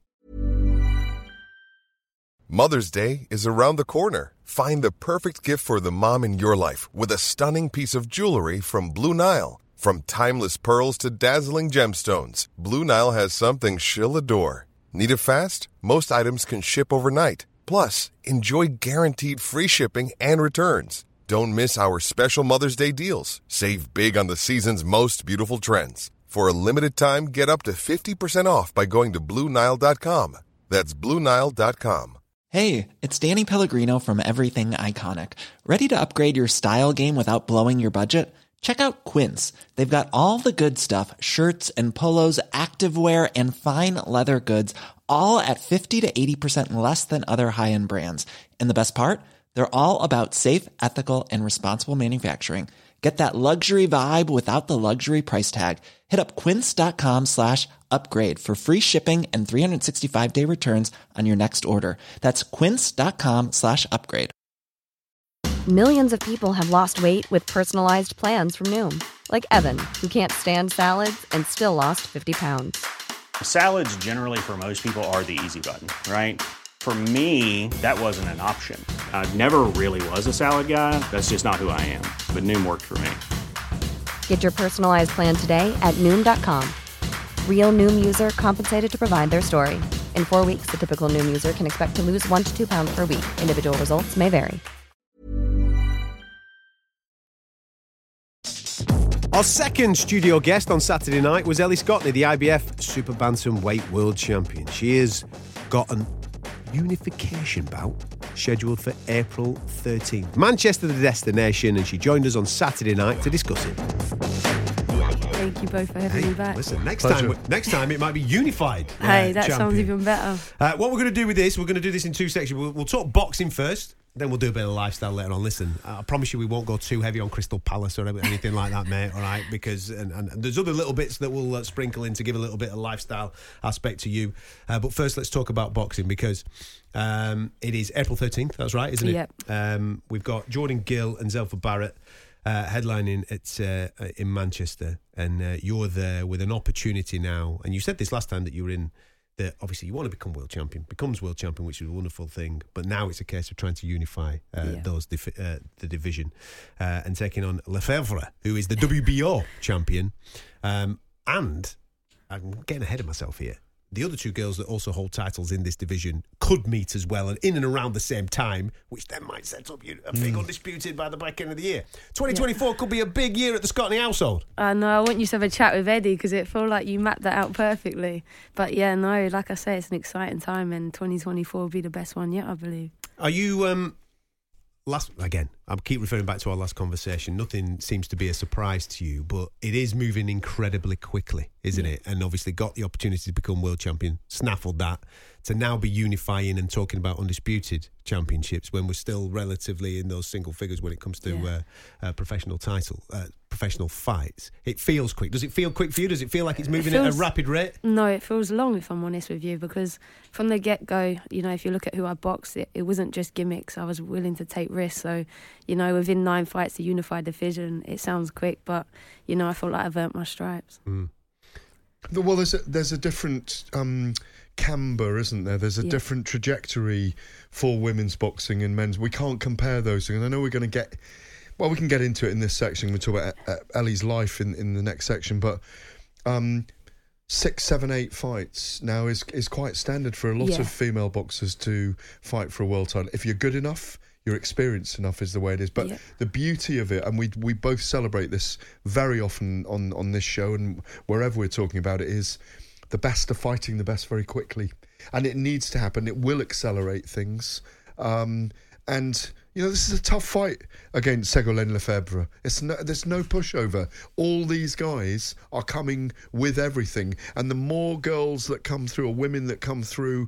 Mother's Day is around the corner. Find the perfect gift for the mom in your life with a stunning piece of jewelry from Blue Nile. From timeless pearls to dazzling gemstones, Blue Nile has something she'll adore. Need it fast? Most items can ship overnight. Plus, enjoy guaranteed free shipping and returns. Don't miss our special Mother's Day deals. Save big on the season's most beautiful trends. For a limited time, get up to fifty percent off by going to Blue Nile dot com. That's Blue Nile dot com. Hey, it's Danny Pellegrino from Everything Iconic. Ready to upgrade your style game without blowing your budget? Check out Quince. They've got all the good stuff, shirts and polos, activewear, and fine leather goods, all at fifty to eighty percent less than other high-end brands. And the best part? They're all about safe, ethical, and responsible manufacturing. Get that luxury vibe without the luxury price tag. Hit up quince.com slash upgrade for free shipping and three sixty-five day returns on your next order. That's quince.com slash upgrade. Millions of people have lost weight with personalized plans from Noom. Like Evan, who can't stand salads and still lost fifty pounds. Salads generally for most people are the easy button, right? For me, that wasn't an option. I never really was a salad guy. That's just not who I am. But Noom worked for me. Get your personalized plan today at Noom dot com. Real Noom user compensated to provide their story. In four weeks, the typical Noom user can expect to lose one to two pounds per week. Individual results may vary. Our second studio guest on Saturday night was Ellie Scotney, the I B F Super Bantamweight World Champion. She has got an unification bout scheduled for April thirteenth. Manchester the destination, and she joined us on Saturday night to discuss it. Thank you both for having Hey, me back. listen, next Pleasure. time, next time it might be unified. uh, Hey, that champion. sounds even better. Uh, what we're going to do with this, we're going to do this in two sections. We'll, we'll talk boxing first, then we'll do a bit of lifestyle later on. Listen, I promise you we won't go too heavy on Crystal Palace or anything like that, mate, all right? Because and, and there's other little bits that we'll uh, sprinkle in to give a little bit of lifestyle aspect to you. Uh, but first, let's talk about boxing because um, it is April thirteenth, that's right, isn't it? Yep. Um, we've got Jordan Gill and Zelfa Barrett uh, headlining at uh, in Manchester, and uh, you're there with an opportunity now. And you said this last time that you were in. That obviously you want to become world champion, becomes world champion, which is a wonderful thing. But now it's a case of trying to unify uh, Yeah. those difi- uh, the division uh, and taking on Lefebvre, who is the W B O champion. Um, and I'm getting ahead of myself here. The other two girls that also hold titles in this division could meet as well, and in and around the same time, which then might set up you a big Mm. undisputed by the back end of the year. twenty twenty-four yeah. could be a big year at the Scotney household. I know, I want you to have a chat with Eddie because it felt like you mapped that out perfectly. But yeah, no, like I say, it's an exciting time and twenty twenty-four will be the best one yet, I believe. Are you, um, last again, I keep referring back to our last conversation, nothing seems to be a surprise to you, but it is moving incredibly quickly, isn't Yeah. it? And obviously got the opportunity to become world champion, snaffled that, to now be unifying and talking about undisputed championships when we're still relatively in those single figures when it comes to Yeah. uh, uh, professional title, uh, professional fights. It feels quick. Does it feel quick for you? Does it feel like it's moving feels- at a rapid rate? No, it feels long, if I'm honest with you, because from the get-go, you know, if you look at who I boxed, it, it wasn't just gimmicks. I was willing to take risks. So, you know, within nine fights, the unified division, it sounds quick, but, you know, I feel like I've earned my stripes. Mm. Well, there's a, there's a different um, camber, isn't there? There's a Yeah. different trajectory for women's boxing and men's. We can't compare those things. I know we're going to get... Well, we can get into it in this section. We'll talk about uh, Ellie's life in, in the next section, but um, six, seven, eight fights now is is quite standard for a lot Yeah. of female boxers to fight for a world title. If you're good enough, you're experienced enough is the way it is. But Yeah. the beauty of it, and we we both celebrate this very often on, on this show and wherever we're talking about it, is the best are fighting the best very quickly. And it needs to happen. It will accelerate things. Um, and... You know, this is a tough fight against Ségolène Lefebvre. It's no, there's no pushover. All these guys are coming with everything. And the more girls that come through, or women that come through,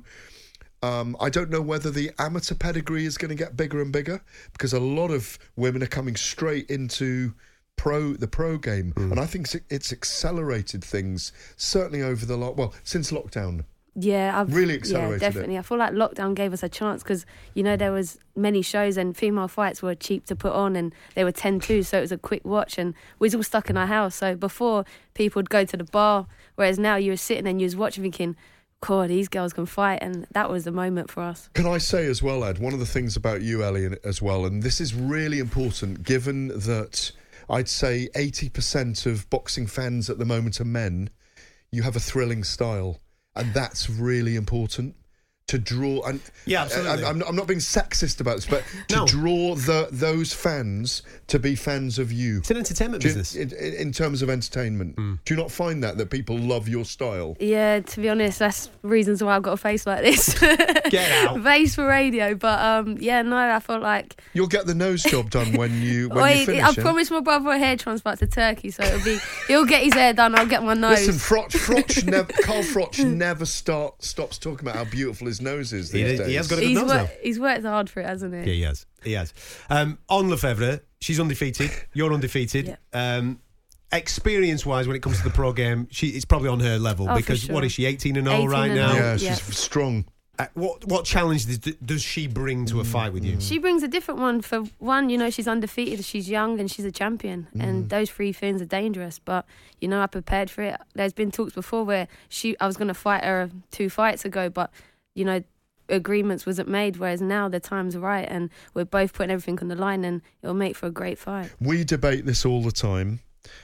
um, I don't know whether the amateur pedigree is going to get bigger and bigger, because a lot of women are coming straight into pro the pro game. Mm. And I think it's, it's accelerated things, certainly over the, lo- well, since lockdown. Yeah, I've Really accelerated yeah, it. definitely. I feel like lockdown gave us a chance because, you know, there was many shows and female fights were cheap to put on and they were ten two, so it was a quick watch and we was all stuck in our house. So before, people would go to the bar, whereas now you were sitting and you was watching thinking, God, these girls can fight, and that was the moment for us. Can I say as well, Ed, one of the things about you, Ellie, as well, and this is really important, given that I'd say eighty percent of boxing fans at the moment are men, you have a thrilling style. And that's really important to draw. And Yeah, absolutely. I, I'm, I'm not being sexist about this, but to No. draw the, those fans to be fans of you. It's an entertainment Do you- business. In, in terms of entertainment. Mm. Do you not find that, that people love your style? Yeah, to be honest, that's reasons why I've got a face like this. Get out. Face for radio, but um, yeah, no, I felt like. You'll get the nose job done when you when Wait, you finish. I yeah? promised my brother a hair transplant to Turkey, so it'll be he'll get his hair done. I'll get my nose. Listen, Frotch, Frotch never, Carl Frotch never start, stops talking about how beautiful his nose is He these is- days. he has got a good he's nose wor- now. he's worked hard for it, hasn't he? Yeah, he has. He has. Um, on Lefebvre, she's undefeated. You're undefeated. Um, experience-wise, when it comes to the pro game, she it's probably on her level Oh, for because sure. what is she? eighteen and oh eighteen right and now. oh, Yeah, yeah. she's strong. Uh, what what challenge does, does she bring to a fight with you? She brings a different one. For one, you know, she's undefeated, she's young, and she's a champion. And those three things are dangerous. But, you know, I prepared for it. There's been talks before where she I was going to fight her two fights ago, but, you know, agreements wasn't made, whereas now the time's right and we're both putting everything on the line and it'll make for a great fight. We debate this all the time.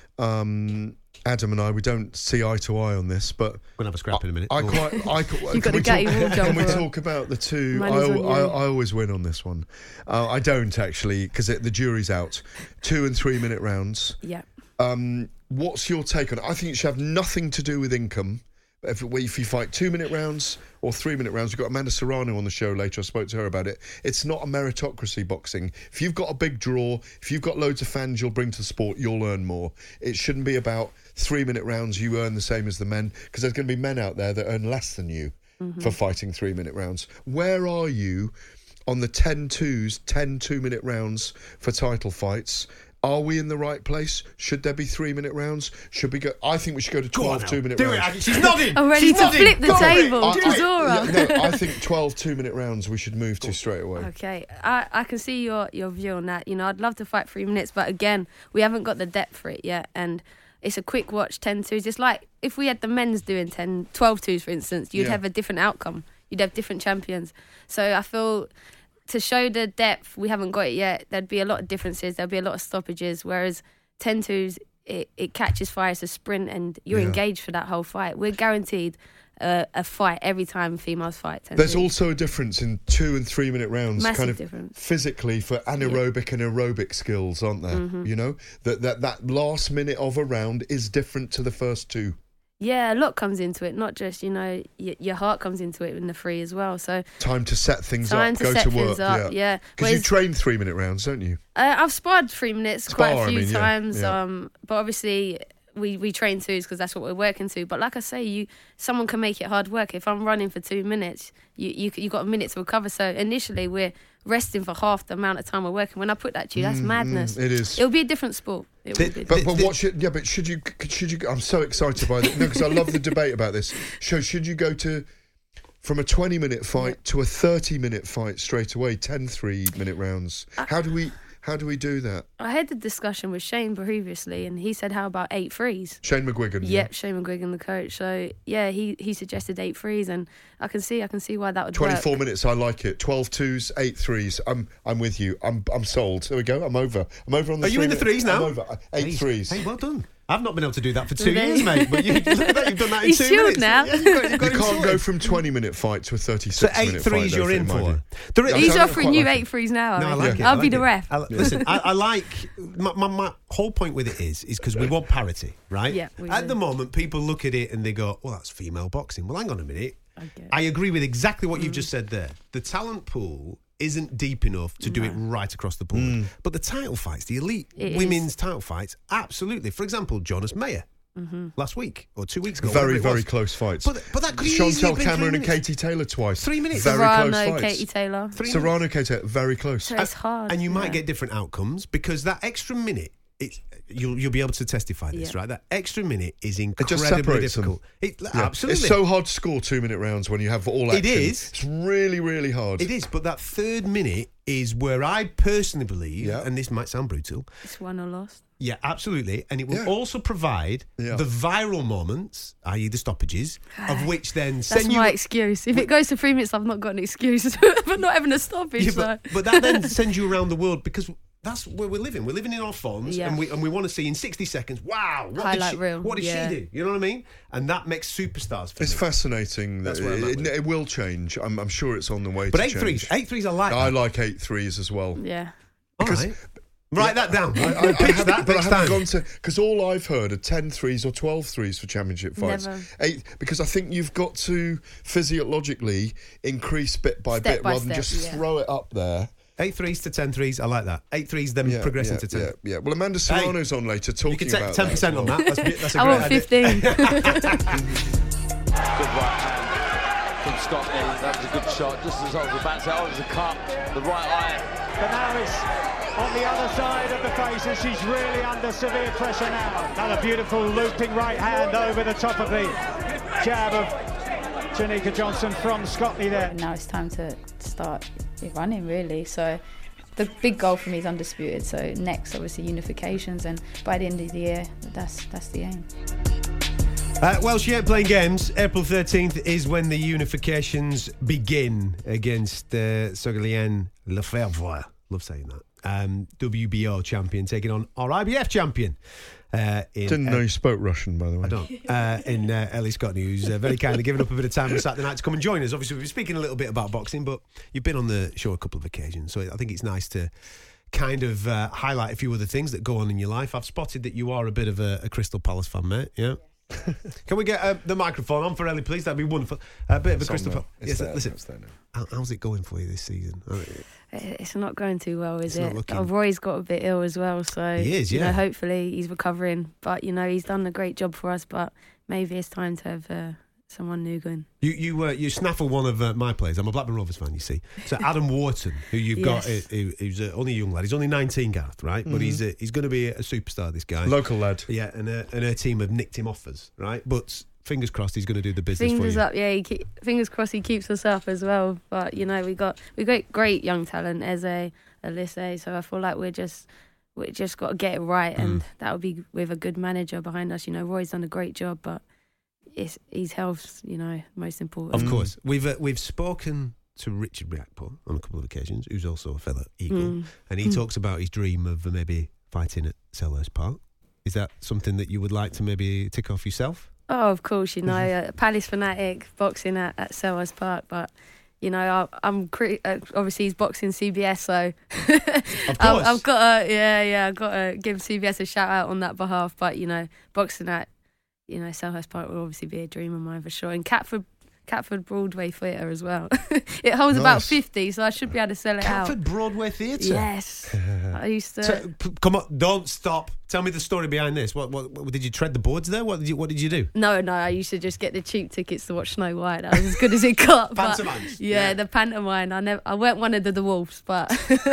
Um, Adam and I, we don't see eye to eye on this, but we'll have a scrap in a minute. I Oh. quite, I, You've can got we the Gatti talk, Wall can we jumper. talk about the two? I, Money's on I, you. I always win on this one. Uh, I don't actually, because the jury's out. Two and three minute rounds. Yeah. Um, what's your take on it? I think it should have nothing to do with income. If, if you fight two minute rounds or three minute rounds, we've got Amanda Serrano on the show later. I spoke to her about it. It's not a meritocracy boxing. If you've got a big draw, if you've got loads of fans you'll bring to the sport, you'll earn more. It shouldn't be about three-minute rounds, you earn the same as the men, because there's going to be men out there that earn less than you mm-hmm. for fighting three-minute rounds. Where are you on the ten twos, ten two-minute rounds for title fights? Are we in the right place? Should there be three-minute rounds? Should we go? I think we should go to twelve two-minute Do rounds. it. She's nodding. I'm ready She's to nodding. flip the Go table. I, I, Zora. yeah, no, I think twelve two-minute rounds we should move to straight away. Okay, I, I can see your, your view on that. You know, I'd love to fight three minutes, but again, we haven't got the depth for it yet. And it's a quick watch, ten twos. It's like if we had the men's doing ten, twelve twos, for instance, you'd Yeah. have a different outcome. You'd have different champions. So I feel to show the depth, we haven't got it yet. There'd be a lot of differences. There'd be a lot of stoppages. Whereas ten twos, it, it catches fire as a sprint and you're Yeah. engaged for that whole fight. We're guaranteed uh, a fight every time females fight. ten There's twos. also a difference in two and three minute rounds, Massive kind of difference. physically for anaerobic and aerobic skills, aren't there? Mhm. You know that that that last minute of a round is different to the first two. Yeah, a lot comes into it. Not just, you know, y- your heart comes into it in the free as well. So Time to set things Time up, to go set to things work. up, yeah. because you Whereas- train three minute rounds, don't you? uh, I've sparred three minutes quite Spar, a I few mean, yeah, times. yeah. Um, but obviously we, we train twos because that's what we're working to. But like I say, you someone can make it hard work. If I'm running for two minutes, you you you got a minute to recover. So initially we're resting for half the amount of time we're working. When I put that to you, that's Mm, madness. mm, it is. It'll be a different sport. It will be. But but what should yeah? But should you should you? I'm so excited by that. No, because I love the debate about this. So should you go to from a twenty minute fight to a thirty minute fight straight away? ten three minute rounds. How do we how do we do that? I had the discussion with Shane previously, and he said, "How about eight threes?" Shane McGuigan. Yep, Shane McGuigan, the coach. So yeah, he, he suggested eight threes, and I can see I can see why that would twenty-four work. minutes, I like it. twelve twos, eight threes. I'm I'm with you. I'm I'm sold. There we go. I'm over. I'm over on the Are you three in the minute- threes now? I'm over. Eight Hey, threes. Hey, well done. I've not been able to do that for two There years, you- mate. But you, look at that, you've done that in He's two chilled minutes. now. Yeah, you've got, you've got You him can't go sorted. from twenty minute fight to a thirty-six So eight minute threes fight, you're though, in in my for. view. There is- I'm He's telling offering quite you like eight it. threes now. No, I I like reckon. it. I'll I be like the it. ref. I, listen, I, I like my, my, my whole point with it is is because we want parity, right? Yeah, we At do. the moment, people look at it and they go, "Well, that's female boxing." Well, hang on a minute. I agree with exactly what you've just said there. The talent pool isn't deep enough to do it right across the board. Mm. But the title fights, the elite It women's is. title fights, absolutely. For example, Jonas Mayer. Mm-hmm. Last week or two weeks ago. Very, whatever it very was. close fights. But, but that could easily Chantel have been Cameron three and minutes. Katie Taylor twice. Three minutes. Very close Serrano, fights. Katie Taylor. Three Serrano, minutes. Katie Taylor, very close. So it's hard. And you might yeah. get different outcomes because that extra minute, it, you'll you'll be able to testify this, Yeah. right? That extra minute is It just incredibly separates them. difficult. It, Yeah. Absolutely. It's so hard to score two minute rounds when you have all It action. is. It's really, really hard. It is, but that third minute is where I personally believe, Yeah. and this might sound brutal, It's won or lost. yeah, absolutely, and it will Yeah. also provide Yeah. the viral moments, that is the stoppages, of which then That's send you... my excuse. If it goes to three minutes, I've not got an excuse for not having a stoppage. Yeah, so. but, but that then sends you around the world because that's where we're living. We're living in our phones, Yeah. and we and we want to see in sixty seconds. Wow, what Highlight did she, reel, What did yeah. she do? You know what I mean? And that makes superstars for It's me. fascinating. That's That where I'm at it, with it. it will change. I'm, I'm sure it's on the way But to eight change. threes, eight threes, I like. I that. like eight threes as well. Yeah. All because- right. Write that down. I, I, I Pitch haven't- that but I next haven't time. gone to because all I've heard are ten threes or twelve threes for championship fights. Never. Eight because I think you've got to physiologically increase bit by Step bit by rather than step, just yeah. throw it up there. Eight threes to ten threes, I like that. Eight threes, then Yeah, progressing yeah, to ten. Yeah, yeah. Well, Amanda Serrano's on later talking You can take about ten percent that. on that. That's, that's a I great want idea. fifteen. Good right hand from Scotland. That was a good shot. Just as I was about to say, oh, it was a cut. The right eye. But now it's on the other side of the face, and she's really under severe pressure now. Another beautiful looping right hand over the top of the jab of Janika Johnson from Scotland there. Now it's time to start running, really. So the big goal for me is undisputed. So next, obviously, unifications, and by the end of the year, that's that's the aim. Uh, well, she ain't playing games. April thirteenth is when the unifications begin against uh, Sogolien Lefebvre. Love saying that. Um, W B O champion taking on our I B F champion. Uh, in, Didn't know you spoke Russian, by the way. I don't. Uh, in uh, Ellie Scott News, uh, very kindly giving up a bit of time on Saturday night to come and join us. Obviously, we've been speaking a little bit about boxing, but you've been on the show a couple of occasions, so I think it's nice to kind of uh, highlight a few other things that go on in your life. I've spotted that you are a bit of a, a Crystal Palace fan, mate. Yeah. Can we get uh, the microphone on for Ellie, please? That'd be wonderful. A bit of a It's on Christopher. now. It's Yes, there, listen. it's there now. How, how's it going for you this season? Uh, It's not going too well, is It's not it? looking- Oh, Roy's got a bit ill as well, so He is, you yeah. know, hopefully he's recovering. But you know, he's done a great job for us. But maybe it's time to have uh, someone new going. You you uh, you snaffle one of uh, my players. I'm a Blackburn Rovers fan, you see. So Adam Wharton, who you've got, Yes. uh, who- who's uh, only a young lad. He's only nineteen, Gareth, right? But Mhm. he's uh, he's going to be a superstar. This guy, Local lad. Yeah, and uh, and her team have nicked him off us, right? But fingers crossed, he's going to do the business Fingers for you. up, yeah. He keep, fingers crossed he keeps us up as well. But you know, we got we got great young talent, Eze, Elise. So I feel like we're just we just got to get it right, and Mm. that would be with a good manager behind us. You know, Roy's done a great job, but it's his health's you know most important. Of course, we've uh, we've spoken to Richard Riakpo on a couple of occasions, who's also a fellow Eagle, Mm. and he Mm. talks about his dream of uh, maybe fighting at Selhurst Park. Is that something that you would like to maybe tick off yourself? Oh, of course, you know, uh, Palace fanatic, boxing at, at Selhurst Park, but, you know, I, I'm cre- uh, obviously he's boxing C B S, so Of I've, course. I've got to, yeah, yeah, I've got to give C B S a shout out on that behalf, but, you know, boxing at, you know, Selhurst Park will obviously be a dream of mine for sure, and Catford, Catford Broadway Theatre as well. It holds about Nice. fifty, so I should be able to sell it out. Catford Broadway Theatre? Yes. I used to... So, p- come on, don't stop. Tell me the story behind this. What, what, what did you tread the boards there? What did you What did you do? No, no, I used to just get the cheap tickets to watch Snow White. That was as good as it got. but- Pantomimes, Yeah, yeah. the pantomime. I never, I weren't one of the dwarfs, but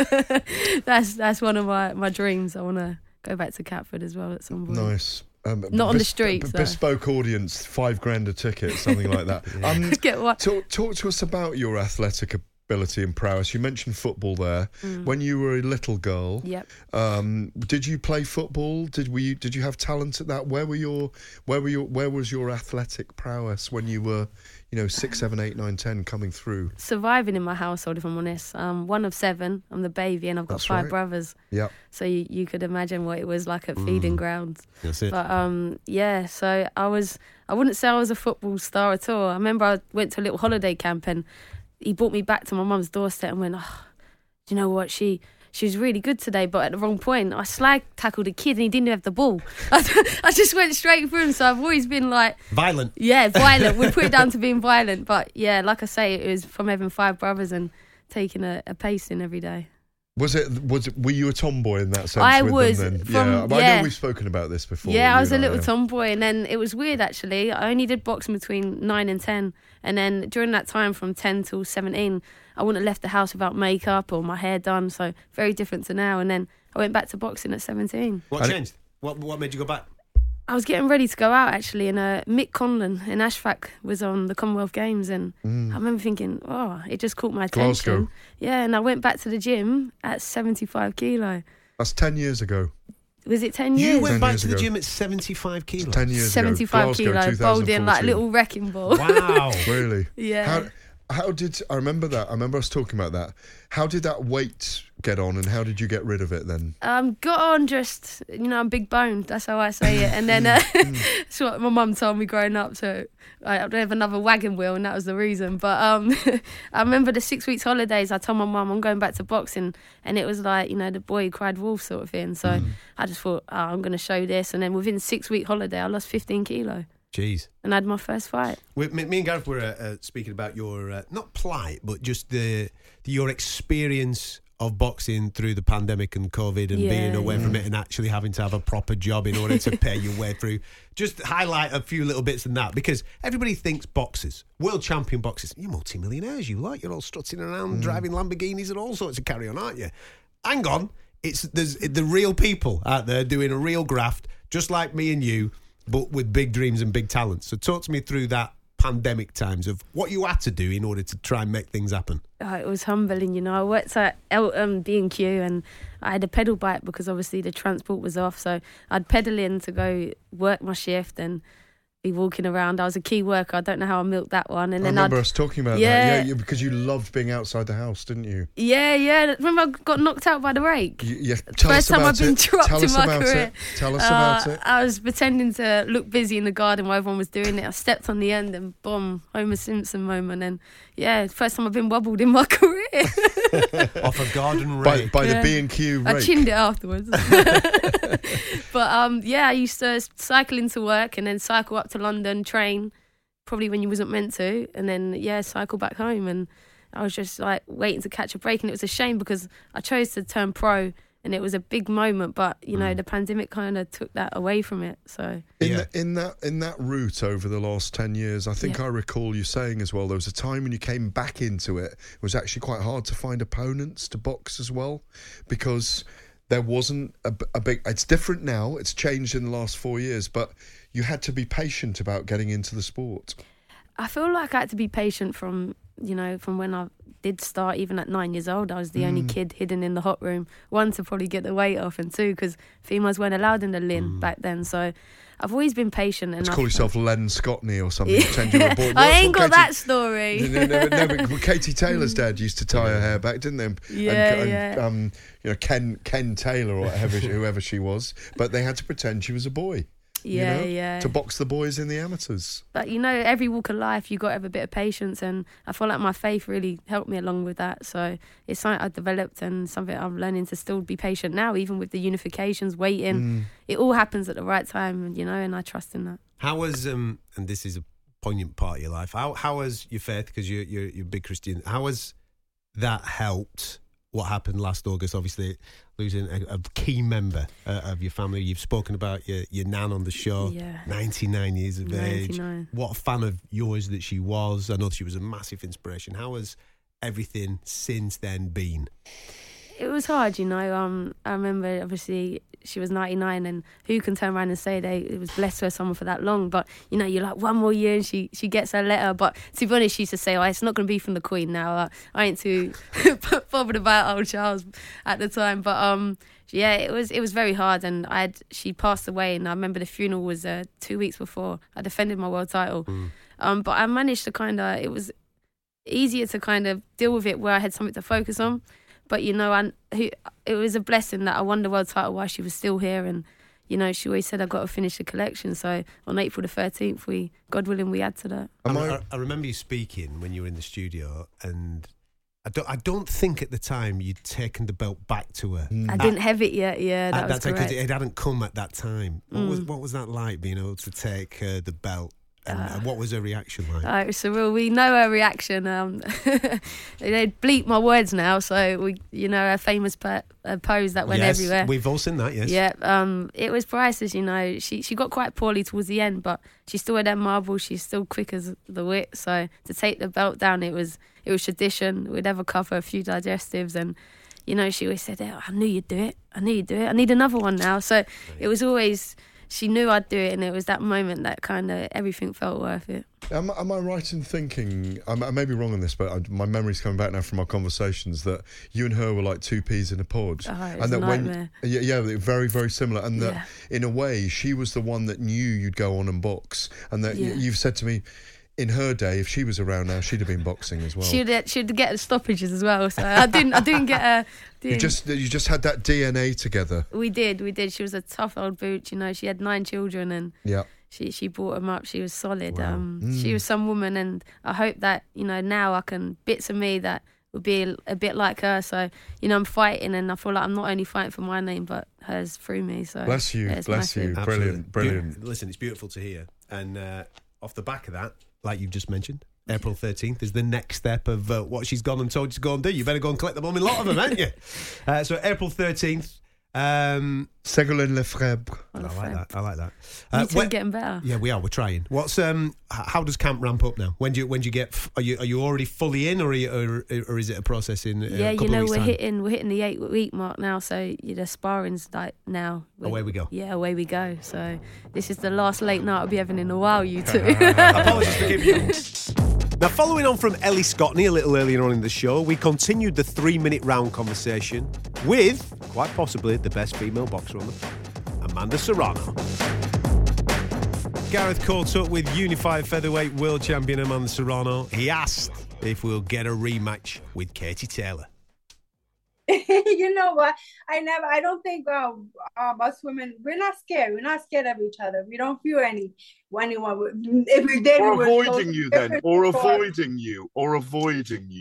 that's that's one of my, my dreams. I want to go back to Catford as well at some point. Nice. Um, Not on the bes- streets, b- though. bespoke audience, five grand a ticket, something like that. Um, Get what? Talk, talk to us about your athletic ability and prowess. You mentioned football there. Mm. When you were a little girl, Yep. um, did you play football? Did were you, Did you have talent at that? Where were your Where were your Where was your athletic prowess when you were, you know, six, seven, eight, nine, ten coming through? Surviving in my household, if I'm honest. I'm one of seven. I'm the baby, and I've got That's five right. brothers. Yep. So you, you could imagine what it was like at feeding Mm. grounds. That's it. But um, yeah, so I was. I wouldn't say I was a football star at all. I remember I went to a little holiday camp, and he brought me back to my mum's doorstep and went, "Oh, do you know what? She she was really good today, but at the wrong point. I slag tackled a kid and he didn't have the ball. I, I just went straight through him. So I've always been like Violent. Yeah, violent. We put it down to being violent, but yeah, like I say, it was from having five brothers and taking a, a pacing every day. Was it? Was it, were you a tomboy in that sense? I with was, Them then? from- yeah, but I yeah. know we've spoken about this before. Yeah, I you was a and little yeah. tomboy, and then it was weird actually. I only did boxing between nine and ten, and then during that time from ten till seventeen, I wouldn't have left the house without makeup or my hair done. So very different to now. And then I went back to boxing at seventeen. What changed? What What made you go back? I was getting ready to go out actually, and uh, Mick Conlon in Ashfaq was on the Commonwealth Games, and Mm. I remember thinking, oh, it just caught my Glasgow. attention. Yeah, and I went back to the gym at seventy-five kilo. That's ten years ago. Was it ten years? You went Ten back years to the ago. gym at seventy-five kilos. Ten years seventy-five ago. kilo, Glasgow, bowled in like a twenty fourteen. little wrecking ball. Wow. Really? Yeah. How, how did I remember that? I remember us talking about that. How did that weight get on, and how did you get rid of it then? Um, got on just, you know, I'm big boned. That's how I say it. And then uh, that's what my mum told me growing up. So I don't have another wagon wheel, and that was the reason. But um, I remember the six weeks holidays. I told my mum I'm going back to boxing, and it was like, you know, the boy who cried wolf sort of thing. So I just thought, oh, I'm going to show this. And then within six week holiday, I lost fifteen kilo. Jeez. And I had my first fight. We, me, me and Gareth were uh, uh, speaking about your uh, not plight, but just the, the your experience of boxing through the pandemic and COVID and Yeah, being away yeah. from it and actually having to have a proper job in order to pay your way through. Just highlight a few little bits in that, because everybody thinks boxers, world champion boxers, you're multi-millionaires, you like, you're all strutting around driving Lamborghinis and all sorts of carry on, aren't you? Hang on, it's there's the real people out there doing a real graft, just like me and you, but with big dreams and big talents. So talk to me through that pandemic times of what you had to do in order to try and make things happen. Oh, it was humbling, you know. I worked at Eltham B and Q, and I had a pedal bike because obviously the transport was off. So I'd pedal in to go work my shift and be walking around. I was a key worker. I don't know how I milked that one. And I then remember I'd, us talking about yeah, that. Yeah, you, because you loved being outside the house, didn't you? Yeah, yeah. Remember I got knocked out by the rake? You, yeah. Tell First us time about I've been it. dropped Tell in us my about career. it. Tell us Uh, about it. I was pretending to look busy in the garden while everyone was doing it. I stepped on the end and boom, Homer Simpson moment. And yeah, first time I've been wobbled in my career. it. Off a garden by, rake. by Yeah. the B and Q rake. I chinned it afterwards. But um, yeah, I used to cycle into work and then cycle up to London, train, probably when you wasn't meant to, and then yeah, cycle back home. And I was just like waiting to catch a break, and it was a shame because I chose to turn pro, and it was a big moment. But you know, the pandemic kind of took that away from it. So In, Yeah. the, in that in that route over the last ten years, I think Yeah. I recall you saying as well, there was a time when you came back into it, it was actually quite hard to find opponents to box as well, because there wasn't a, b- a big... It's different now, it's changed in the last four years, but you had to be patient about getting into the sport. I feel like I had to be patient from, you know, from when I did start, even at nine years old. I was the only Mm. kid hidden in the hot room. One, to probably get the weight off, and two, because females weren't allowed in the lin back then. So I've always been patient. And Let's I've- call yourself Len Scottney or something. Pretend you're a boy. I That's ain't what got Katie- that story. No, no, no, no, but Katie Taylor's dad used to tie her hair back, didn't they? And, Yeah, and, yeah. Um, you know, Ken Ken Taylor or whatever, she- whoever she was, but they had to pretend she was a boy. Yeah, you know, yeah. To box the boys in the amateurs. But, you know, every walk of life, you got to have a bit of patience. And I feel like my faith really helped me along with that. So it's something I've developed and something I'm learning to still be patient now, even with the unifications, waiting. Mm. It all happens at the right time, you know, and I trust in that. How was, um, and this is a poignant part of your life, how how has your faith, because you're, you're, you're a big Christian, how has that helped what happened last August? Obviously, losing a, a key member uh, of your family. You've spoken about your, your nan on the show, Yeah. ninety-nine years of age. ninety-nine. What a fan of yours that she was. I know she was a massive inspiration. How has everything since then been? It was hard, you know. Um, I remember, obviously, she was ninety-nine, and who can turn around and say they it was blessed to have someone for that long? But, you know, you're like, one more year, and she, she gets her letter. But to be honest, she used to say, oh, it's not going to be from the Queen now. Uh, I ain't too bothered about old Charles at the time. But, um, yeah, it was it was very hard. And I had, she passed away, and I remember the funeral was uh, two weeks before I defended my world title. Mm. Um, but I managed to kind of, it was easier to kind of deal with it where I had something to focus on. But, you know, I, who, it was a blessing that I won the world title while she was still here. And, you know, she always said, I've got to finish the collection. So on April the thirteenth, we, God willing, we add to that. I, I, I remember you speaking when you were in the studio, and I don't, I don't think at the time you'd taken the belt back to her. I didn't have it yet, yeah, that at was that time, correct. because it hadn't come at that time. What was Mm. what was that like, being able to take uh, the belt? And, Uh, and what was her reaction like? Uh, it was surreal. We know her reaction. Um, they bleep my words now, so we, you know, her famous po- uh, pose that went yes, everywhere. we've all seen that. Yes. Yeah. Um, it was priceless. You know, she she got quite poorly towards the end, but she still had that marble. She's still quick as the wit. So to take the belt down, it was it was tradition. We'd have a cover, a few digestives, and you know, she always said, oh, "I knew you'd do it. I knew you'd do it. I need another one now." So it was always. She knew I'd do it, and it was that moment that kind of everything felt worth it. Am, am I right in thinking, I, I may be wrong on this, but I, my memory's coming back now from our conversations, that you and her were like two peas in a pod? Oh, it and was that a when nightmare. yeah, yeah, they're very, very similar. And that Yeah. in a way, she was the one that knew you'd go on and box. And that Yeah. y- you've said to me, in her day, if she was around now, she'd have been boxing as well. She'd she'd get the stoppages as well. So I didn't I didn't get a. You just you just had that D N A together. We did, we did. She was a tough old boot, you know. She had nine children, and Yeah. she she brought them up. She was solid. Wow. Um, Mm. She was some woman, and I hope that you know now I can bits of me that would be a, a bit like her. So you know I'm fighting, and I feel like I'm not only fighting for my name, but hers through me. So Bless you, yeah, it's bless you. massive. Brilliant, brilliant. Beau- Listen, it's beautiful to hear. And uh, off the back of that, like you've just mentioned, April thirteenth is the next step of uh, what she's gone and told you to go and do. You better go and collect the mummy lot of them, haven't you? Uh, so April thirteenth. Um, Ségolène Lefebvre. I like that. I like that. You two when- are getting better. Yeah, we are. We're trying. What's um? h- How does camp ramp up now? When do you when do you get? f- Are you are you already fully in, or are you, or, or is it a process in? Uh, Yeah, a you couple know of weeks' we're time? hitting we're hitting the eight week mark now, so yeah, the sparring's like now. Away we go. Yeah, away we go. So this is the last late night I'll be having in a while. You two. Apologies for giving you. Now, following on from Ellie Scottney a little earlier on in the show, we continued the three-minute round conversation with, quite possibly, the best female boxer on the planet, Amanda Serrano. Gareth caught up with unified featherweight world champion Amanda Serrano. He asked if we'll get a rematch with Katie Taylor. You know what? I never. I don't think uh, um, us women. We're not scared. We're not scared of each other. We don't fear any anyone. If we did, or we were avoiding so you then, different or before. avoiding you, or avoiding you.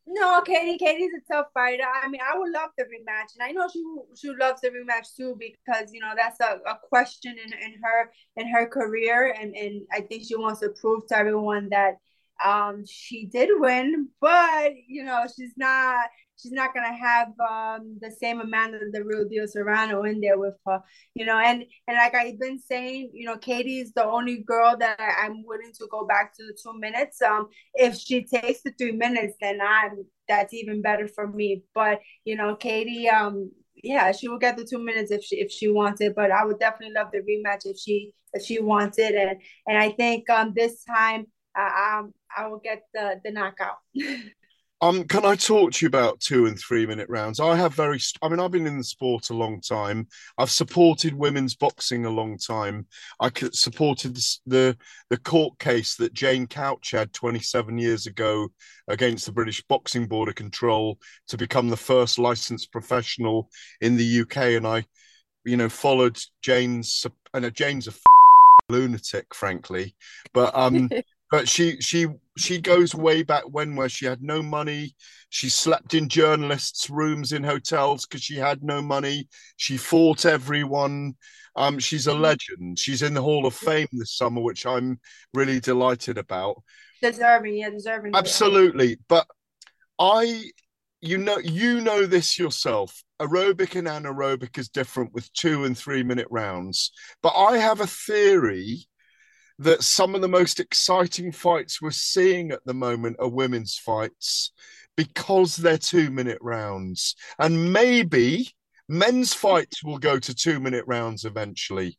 No, Katie. Katie's a tough fighter. I mean, I would love the rematch, and I know she she loves the rematch too because you know that's a, a question in in her in her career, and and I think she wants to prove to everyone that um she did win, but you know she's not she's not gonna have um the same amount of the real deal Serrano in there with her, you know, and and like I've been saying, you know, Katie's the only girl that I, I'm willing to go back to the two minutes. Um, if she takes the three minutes, then I'm that's even better for me. But you know, Katie, um, yeah, she will get the two minutes if she if she wants it. But I would definitely love the rematch if she if she wants it, and and I think um this time uh, um I will get the the knockout. Um, can I talk to you about two and three minute rounds? I have very, I mean, I've been in the sport a long time. I've supported women's boxing a long time. I supported the, the, the court case that Jane Couch had twenty-seven years ago against the British Boxing Board of Control to become the first licensed professional in the U K. And I, you know, followed Jane's, and Jane's a f- lunatic, frankly, but um. But she she she goes way back when where she had no money. She slept in journalists' rooms in hotels because she had no money. She fought everyone. Um, she's a legend. She's in the Hall of Fame this summer, which I'm really delighted about. Deserving, yeah, deserving. Absolutely. But I, you know, you know this yourself. Aerobic and anaerobic is different with two and three minute rounds. But I have a theory that some of the most exciting fights we're seeing at the moment are women's fights because they're two-minute rounds. And maybe men's fights will go to two-minute rounds eventually.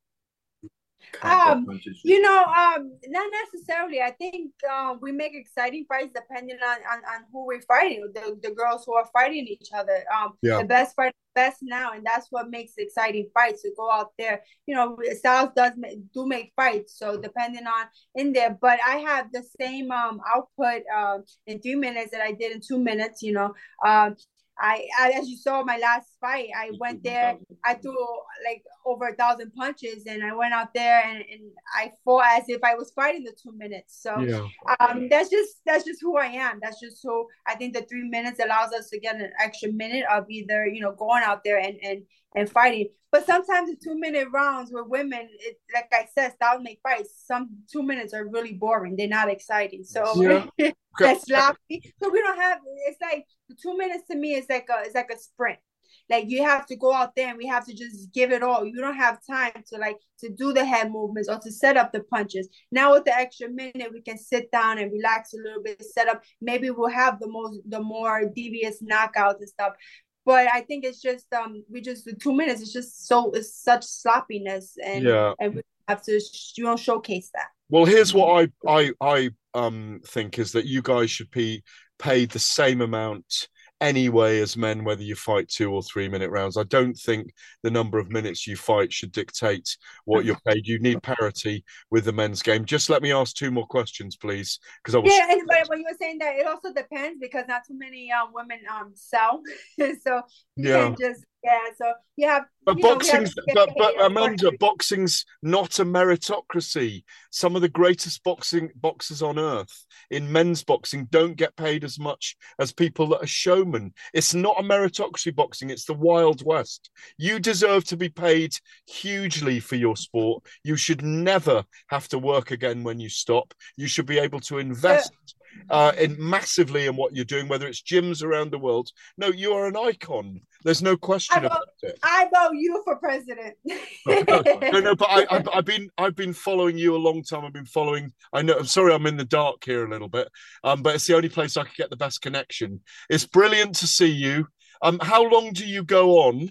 Um, you know, um, not necessarily. I think um, we make exciting fights depending on, on, on who we're fighting. The, the girls who are fighting each other. Um, yeah. The best fight, best now, and that's what makes exciting fights. To go out there, you know, Styles does make, do make fights. So depending on in there, but I have the same um output um in three minutes that I did in two minutes. You know, um. I, I, as you saw my last fight, I went there, I threw like over a thousand punches, and I went out there and, and I fought as if I was fighting the two minutes. So yeah. um, that's just that's just who I am. That's just who I think the three minutes allows us to get an extra minute of either, you know, going out there and and, and fighting. But sometimes the two minute rounds with women, it, like I said, Styles make fights. Some two minutes are really boring. They're not exciting. So yeah. that's sloppy. So we don't have. It's like the two minutes to me is like a it's like a sprint. Like you have to go out there and we have to just give it all. You don't have time to like to do the head movements or to set up the punches. Now with the extra minute, we can sit down and relax a little bit, set up. Maybe we'll have the most the more devious knockouts and stuff. But I think it's just um we just the two minutes. It's just so it's such sloppiness and yeah. and we have to you know showcase that. Well, here's what I I I um think is that you guys should be paid the same amount anyway as men, whether you fight two or three minute rounds. I don't think the number of minutes you fight should dictate what you're paid. You need parity with the men's game. Just let me ask two more questions, please, because I was yeah. And, but when you were saying that, it also depends because not too many um women um sell, so you yeah. can just yeah. So you have. But you boxing's, know, have but, but Amanda, boxing's not a meritocracy. Some of the greatest boxing boxers on earth in men's boxing don't get paid as much as people that are showmen. It's not a meritocracy boxing. It's the Wild West. You deserve to be paid hugely for your sport. You should never have to work again when you stop. You should be able to invest uh, in massively in what you're doing, whether it's gyms around the world. No, you are an icon. There's no question I vote, about it. I vote you for president. no, no, no, but I, I've, I've been, I've been following you a long time. I've been following. I know. I'm sorry, I'm in the dark here a little bit, um, but it's the only place I could get the best connection. It's brilliant to see you. Um, how long do you go on?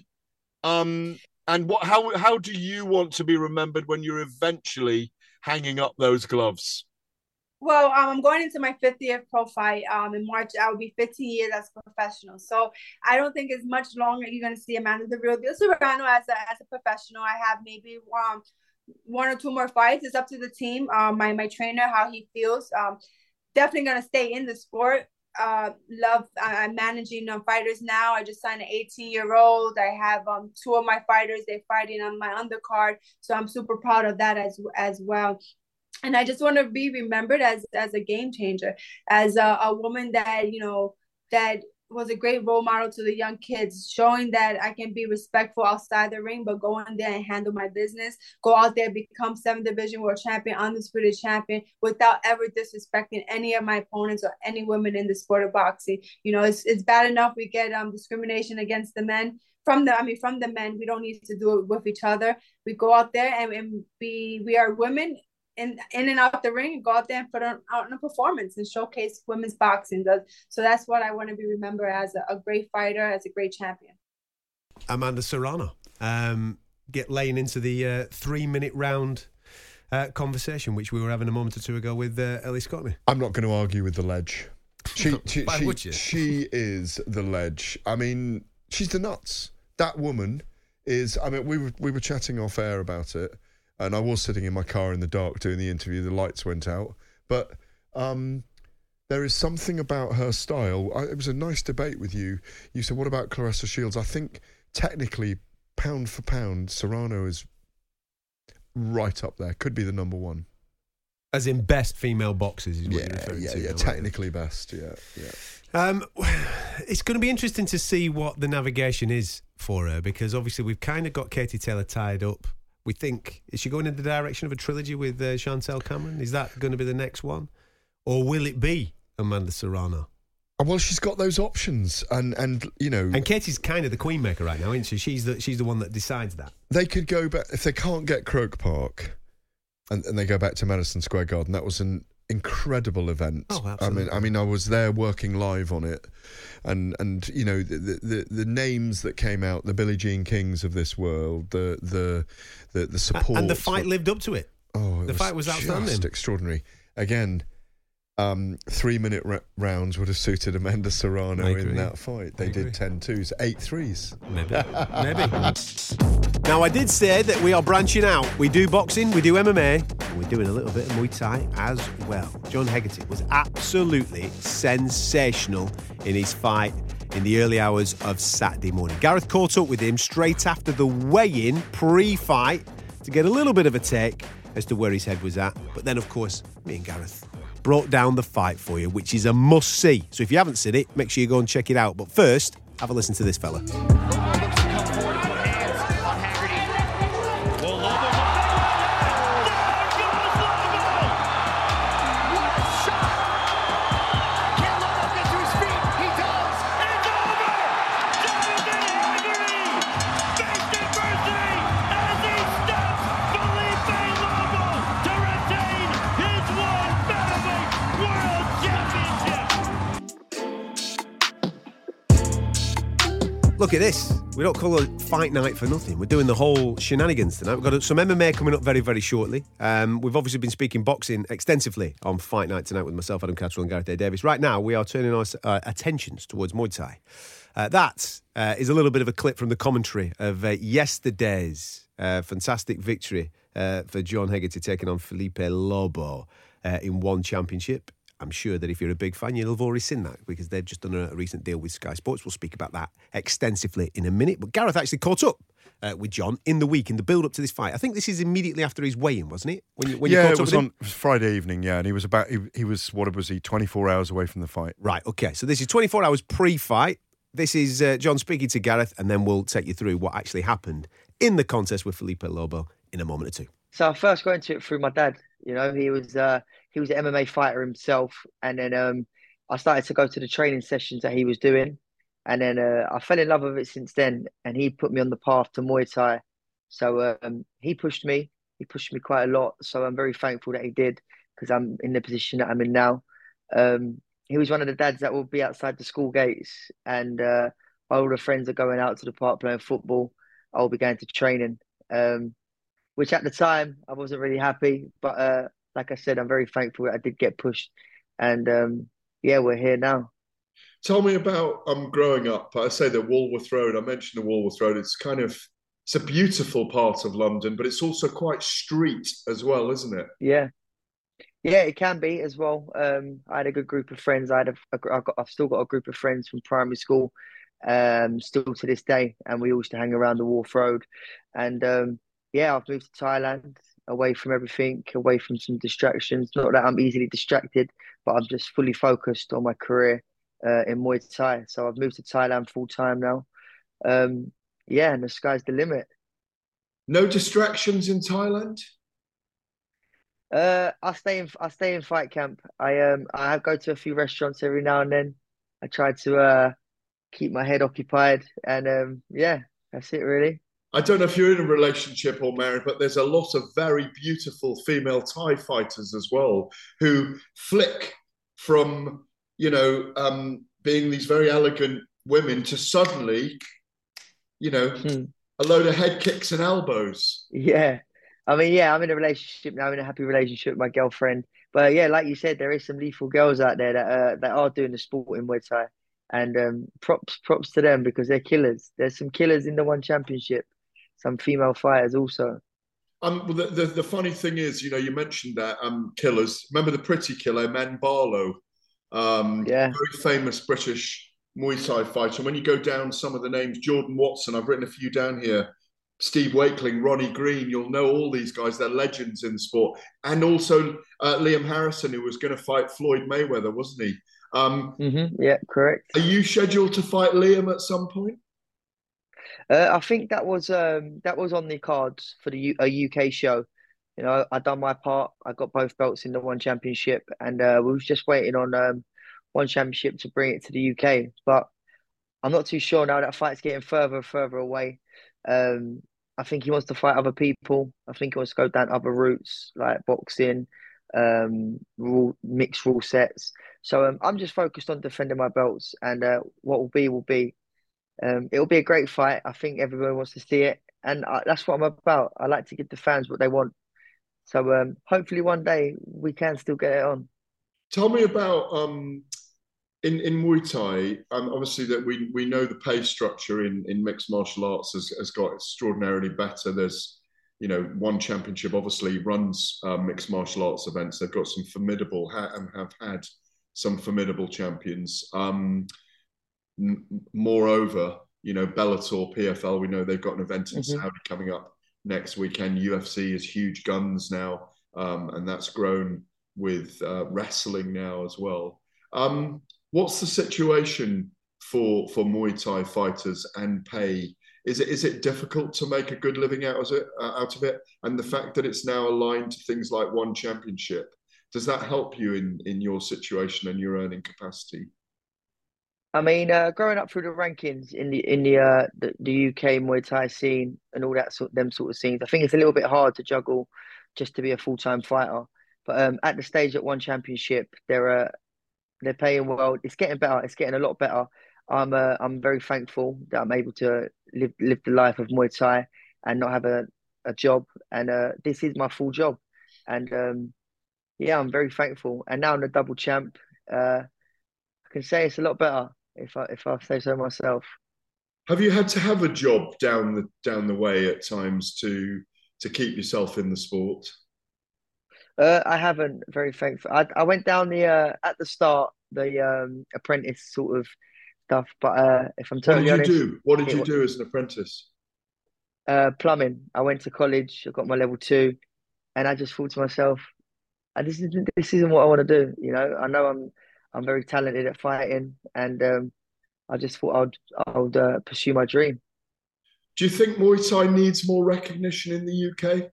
Um, and what? How, how do you want to be remembered when you're eventually hanging up those gloves? Well, um, I'm going into my fiftieth pro fight um, in March. I will be fifteen years as a professional. So I don't think it's much longer you're going to see Amanda the Real Deal Serrano as a, as a professional. I have maybe um, one or two more fights. It's up to the team, um, my, my trainer, how he feels. Um, definitely going to stay in the sport. Uh, love, I'm managing um, fighters now. I just signed an eighteen-year-old. I have um, two of my fighters. They're fighting on my undercard. So I'm super proud of that as as well. And I just want to be remembered as as a game changer, as a, a woman that, you know, that was a great role model to the young kids, showing that I can be respectful outside the ring, but go in there and handle my business. Go out there, become seventh division world champion, undisputed champion, without ever disrespecting any of my opponents or any women in the sport of boxing. You know, it's it's bad enough we get um discrimination against the men from the I mean from the men. We don't need to do it with each other. We go out there and, and we we are women. In, in and out the ring and go out there and put on, out in a performance and showcase women's boxing. So that's what I want to be remembered as a, a great fighter, as a great champion. Amanda Serrano, um, get laying into the uh, three-minute round uh, conversation, which we were having a moment or two ago with uh, Ellie Scottney. I'm not going to argue with the ledge. She, she, Why she, would you? she is the ledge. I mean, she's the nuts. That woman is. I mean, we were we were chatting off air about it. And I was sitting in my car in the dark doing the interview. The lights went out. But um, there is something about her style. I, it was a nice debate with you. You said, what about Claressa Shields? I think technically, pound for pound, Serrano is right up there. Could be the number one. As in best female boxers is what yeah, you're referring yeah, to. Yeah, now, technically best. Yeah, yeah. Um, it's going to be interesting to see what the navigation is for her, because obviously we've kind of got Katie Taylor tied up. We think, is she going in the direction of a trilogy with uh, Chantel Cameron? Is that going to be the next one? Or will it be Amanda Serrano? Well, she's got those options, and, and you know... And Katie's kind of the queen maker right now, isn't she? She's the, she's the one that decides that. They could go back, if they can't get Croke Park, and, and they go back to Madison Square Garden, that was an incredible event. Oh, absolutely. I mean, I mean, I was there working live on it, and and you know the the, the names that came out, the Billie Jean Kings of this world, the the the, the support, and the fight lived up to it. Oh, it the was fight was outstanding, just extraordinary. Again, um, three minute r- rounds would have suited Amanda Serrano in that fight. They did ten twos, eight threes. Maybe, maybe. Now, I did say that we are branching out. We do boxing, we do M M A, and we're doing a little bit of Muay Thai as well. John Hegarty was absolutely sensational in his fight in the early hours of Saturday morning. Gareth caught up with him straight after the weigh-in, pre-fight, to get a little bit of a take as to where his head was at. But then, of course, me and Gareth brought down the fight for you, which is a must-see. So if you haven't seen it, make sure you go and check it out. But first, have a listen to this fella. Look at this. We don't call it fight night for nothing. We're doing the whole shenanigans tonight. We've got some M M A coming up very, very shortly. Um, we've obviously been speaking boxing extensively on Fight Night tonight with myself, Adam Catterall, and Gareth A. Davis. Right now, we are turning our uh, attentions towards Muay Thai. Uh, that uh, is a little bit of a clip from the commentary of uh, yesterday's uh, fantastic victory uh, for John Hegarty taking on Felipe Lobo uh, in one championship. I'm sure that if you're a big fan, you'll have already seen that because they've just done a recent deal with Sky Sports. We'll speak about that extensively in a minute. But Gareth actually caught up uh, with John in the week, in the build-up to this fight. I think this is immediately after his weigh-in, wasn't it? When you, when yeah, you caught it up was with on him? Friday evening, yeah, and he was about, he, he was, what was he, twenty-four hours away from the fight. Right, okay. So this is twenty-four hours pre-fight. This is uh, John speaking to Gareth, and then we'll take you through what actually happened in the contest with Felipe Lobo in a moment or two. So I first got into it through my dad. You know, he was uh, he was an M M A fighter himself, and then um, I started to go to the training sessions that he was doing, and then uh, I fell in love with it since then. And he put me on the path to Muay Thai. So um, he pushed me. He pushed me quite a lot. So I'm very thankful that he did because I'm in the position that I'm in now. Um, he was one of the dads that will be outside the school gates, and uh, all the friends are going out to the park playing football. I'll be going to training. Um, Which at the time I wasn't really happy, but uh, like I said, I'm very thankful that I did get pushed, and um, yeah, we're here now. Tell me about um growing up. I say the Walworth Road. I mentioned the Walworth Road. It's kind of it's a beautiful part of London, but it's also quite street as well, isn't it? Yeah, yeah, it can be as well. Um, I had a good group of friends. I had a, a I've, got, I've still got a group of friends from primary school, um, still to this day, and we all used to hang around the Walworth Road, and um. Yeah, I've moved to Thailand, away from everything, away from some distractions. Not that I'm easily distracted, but I'm just fully focused on my career uh, in Muay Thai. So I've moved to Thailand full time now. Um, yeah, and the sky's the limit. No distractions in Thailand? Uh, I stay in I stay in fight camp. I um I go to a few restaurants every now and then. I try to uh keep my head occupied, and um yeah, that's it really. I don't know if you're in a relationship or married, but there's a lot of very beautiful female Thai fighters as well who flick from, you know, um, being these very elegant women to suddenly, you know, Hmm. a load of head kicks and elbows. Yeah. I mean, yeah, I'm in a relationship now. I'm in a happy relationship with my girlfriend. But yeah, like you said, there is some lethal girls out there that uh, that are doing the sport in Muay Thai, and um, props props to them because they're killers. There's some killers in the one championship, some female fighters also. Um, well, the, the the funny thing is, you know, you mentioned that um, killers. Remember the pretty killer, Men Barlow, um, Yeah. very famous British Muay Thai fighter. When you go down some of the names, Jordan Watson, I've written a few down here. Steve Wakeling, Ronnie Green, you'll know all these guys. They're legends in the sport. And also uh, Liam Harrison, who was going to fight Floyd Mayweather, wasn't he? Um, Mm-hmm. Yeah, correct. Are you scheduled to fight Liam at some point? Uh, I think that was um that was on the cards for the U a U K show. You know, I done my part. I got both belts in the one championship, and uh, we was just waiting on um one championship to bring it to the U K. But I'm not too sure now. That fight's getting further and further away. Um, I think he wants to fight other people. I think he wants to go down other routes like boxing, um, rule mixed rule sets. So um, I'm just focused on defending my belts, and uh, what will be will be. Um, it'll be a great fight. I think everyone wants to see it, and I, that's what I'm about. I like to give the fans what they want. So um, hopefully one day we can still get it on. Tell me about um, in in Muay Thai. Um, obviously, that we we know the pay structure in in mixed martial arts has, has got extraordinarily better. There's, you know, one championship obviously runs uh, mixed martial arts events. They've got some formidable ha- and have had some formidable champions. Um, n- moreover, you know, Bellator, P F L. We know they've got an event in Mhm. Saudi coming up next weekend. U F C is huge guns now, um, and that's grown with uh, wrestling now as well. Um, what's the situation for for Muay Thai fighters and pay? Is it is it difficult to make a good living out of it? Uh, out of it, and the fact that it's now aligned to things like one championship, does that help you in in your situation and your earning capacity? I mean, uh, growing up through the rankings in the in the uh the, the U K Muay Thai scene and all that sort them sort of scenes, I think it's a little bit hard to juggle just to be a full time fighter. But um, at the stage at one championship, they're uh, they're paying well. It's getting better. It's getting a lot better. I'm uh, I'm very thankful that I'm able to live live the life of Muay Thai and not have a, a job. And uh, this is my full job. And um, yeah, I'm very thankful. And now I'm the double champ. Uh, I can say it's a lot better if I if I say so myself. Have you had to have a job down the down the way at times to to keep yourself in the sport? Uh, I haven't. Very thankful. I I went down the uh, at the start the um, apprentice sort of stuff, but uh, if I'm What totally did you honest, do? What did it you wa- do as an apprentice? uh, plumbing. I went to college. I got my level two, and I just thought to myself, "Uh, this isn't this isn't what I want to do." You know, I know I'm I'm very talented at fighting, and um, I just thought I'd I'd uh, pursue my dream. Do you think Muay Thai needs more recognition in the U K?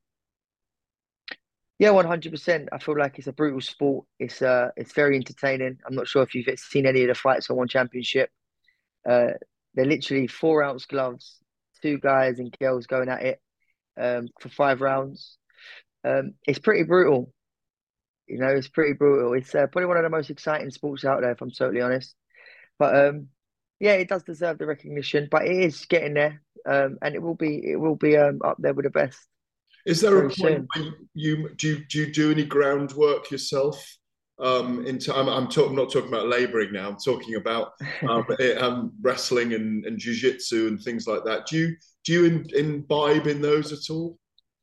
Yeah, one hundred percent. I feel like it's a brutal sport. It's uh, it's very entertaining. I'm not sure if you've seen any of the fights on One Championship. Uh, they're literally four ounce gloves, two guys and girls going at it um, for five rounds. Um, it's pretty brutal. You know, it's pretty brutal. It's uh, probably one of the most exciting sports out there, if I'm totally honest. But um, yeah, it does deserve the recognition. But it is getting there, um, and it will be it will be um, up there with the best. Is there a Very point soon. where you do you, do you do any groundwork yourself? Um, into I'm I'm, talk, I'm not talking about labouring now. I'm talking about um, eh, um, wrestling and, and jiu-jitsu and things like that. Do you do you in, imbibe in those at all?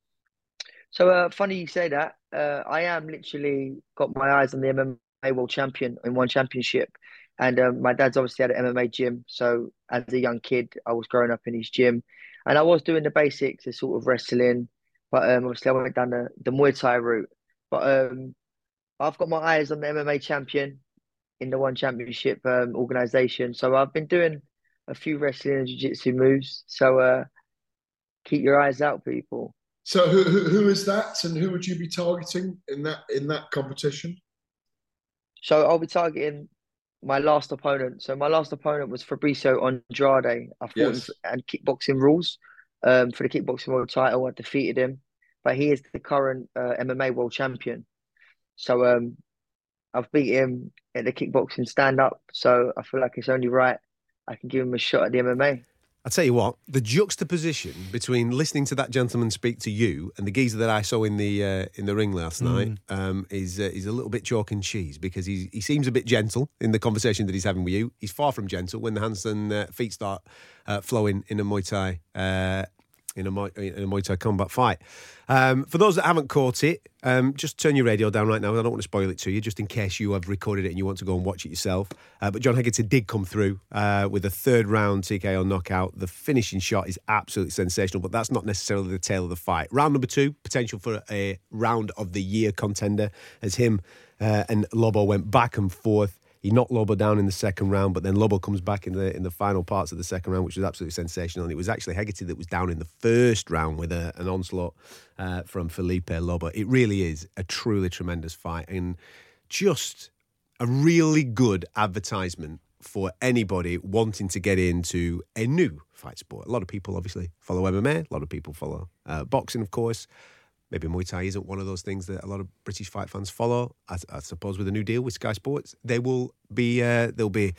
So uh, funny you say that. Uh, I am literally got my eyes on the M M A world champion in one championship, and um, my dad's obviously had an M M A gym. So as a young kid, I was growing up in his gym, and I was doing the basics of sort of wrestling, but um, obviously I went down the, the Muay Thai route. But um, I've got my eyes on the M M A champion. in the One Championship um, organisation. So I've been doing a few wrestling and jiu-jitsu moves. So uh, keep your eyes out, people. So who, who who is that, and who would you be targeting in that in that competition? So I'll be targeting my last opponent. So my last opponent was Fabricio Andrade. I fought Yes. him and kickboxing rules um, for the kickboxing world title. I defeated him, but he is the current uh, M M A world champion. So um, I've beat him at the kickboxing stand-up. So I feel like it's only right I can give him a shot at the M M A. I'll tell you what, the juxtaposition between listening to that gentleman speak to you and the geezer that I saw in the uh, in the ring last Mm. night um, is uh, is a little bit chalk and cheese, because he he seems a bit gentle in the conversation that he's having with you. He's far from gentle when the hands and uh, feet start uh, flowing in a Muay Thai uh, in a Muay, in a Muay Thai combat fight. Um, for those that haven't caught it, um, just turn your radio down right now. I don't want to spoil it to you, just in case you have recorded it and you want to go and watch it yourself. Uh, but John Hegarty did come through uh, with a third round T K O knockout. The finishing shot is absolutely sensational, but that's not necessarily the tail of the fight. Round number two, potential for a round of the year contender, as him uh, and Lobo went back and forth. He knocked Lobo down in the second round, but then Lobo comes back in the in the final parts of the second round, which was absolutely sensational. And it was actually Hegarty that was down in the first round with a, an onslaught uh, from Felipe Lobo. It really is a truly tremendous fight, and just a really good advertisement for anybody wanting to get into a new fight sport. A lot of people obviously follow M M A. A lot of people follow uh, boxing, of course. Maybe Muay Thai isn't one of those things that a lot of British fight fans follow. I, I suppose with a new deal with Sky Sports, they will be uh, they'll be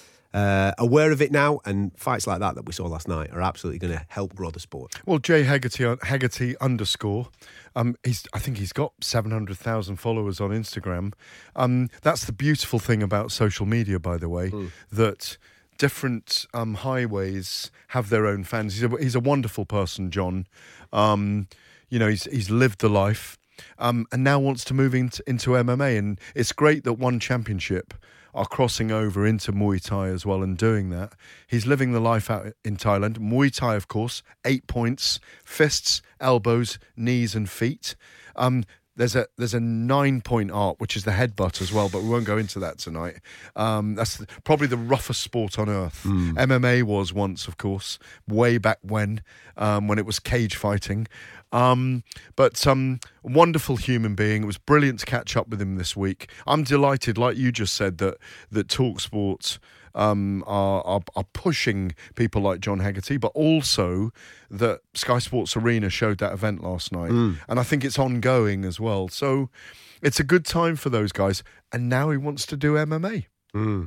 uh, aware of it now, and fights like that that we saw last night are absolutely going to help grow the sport. Well, Jay Hegarty, Hegarty underscore, um, he's I think he's got seven hundred thousand followers on Instagram. Um, that's the beautiful thing about social media, by the way, Mm. that different um, highways have their own fans. He's a, he's a wonderful person, John. Um, you know, he's he's lived the life, um, and now wants to move into, into M M A. And it's great that One Championship are crossing over into Muay Thai as well and doing that. He's living the life out in Thailand. Muay Thai, of course, eight points, fists, elbows, knees and feet. Um, There's a there's a nine point art, which is the headbutt as well, but we won't go into that tonight. Um, that's the, probably the roughest sport on earth. Mm. M M A was once, of course, way back when, um, when it was cage fighting. Um, but um, wonderful human being. It was brilliant to catch up with him this week. I'm delighted, like you just said, that that TalkSport um, are, are are pushing people like John Hegarty, but also that Sky Sports Arena showed that event last night, Mm. and I think it's ongoing as well. So it's a good time for those guys. And now he wants to do M M A. Mm.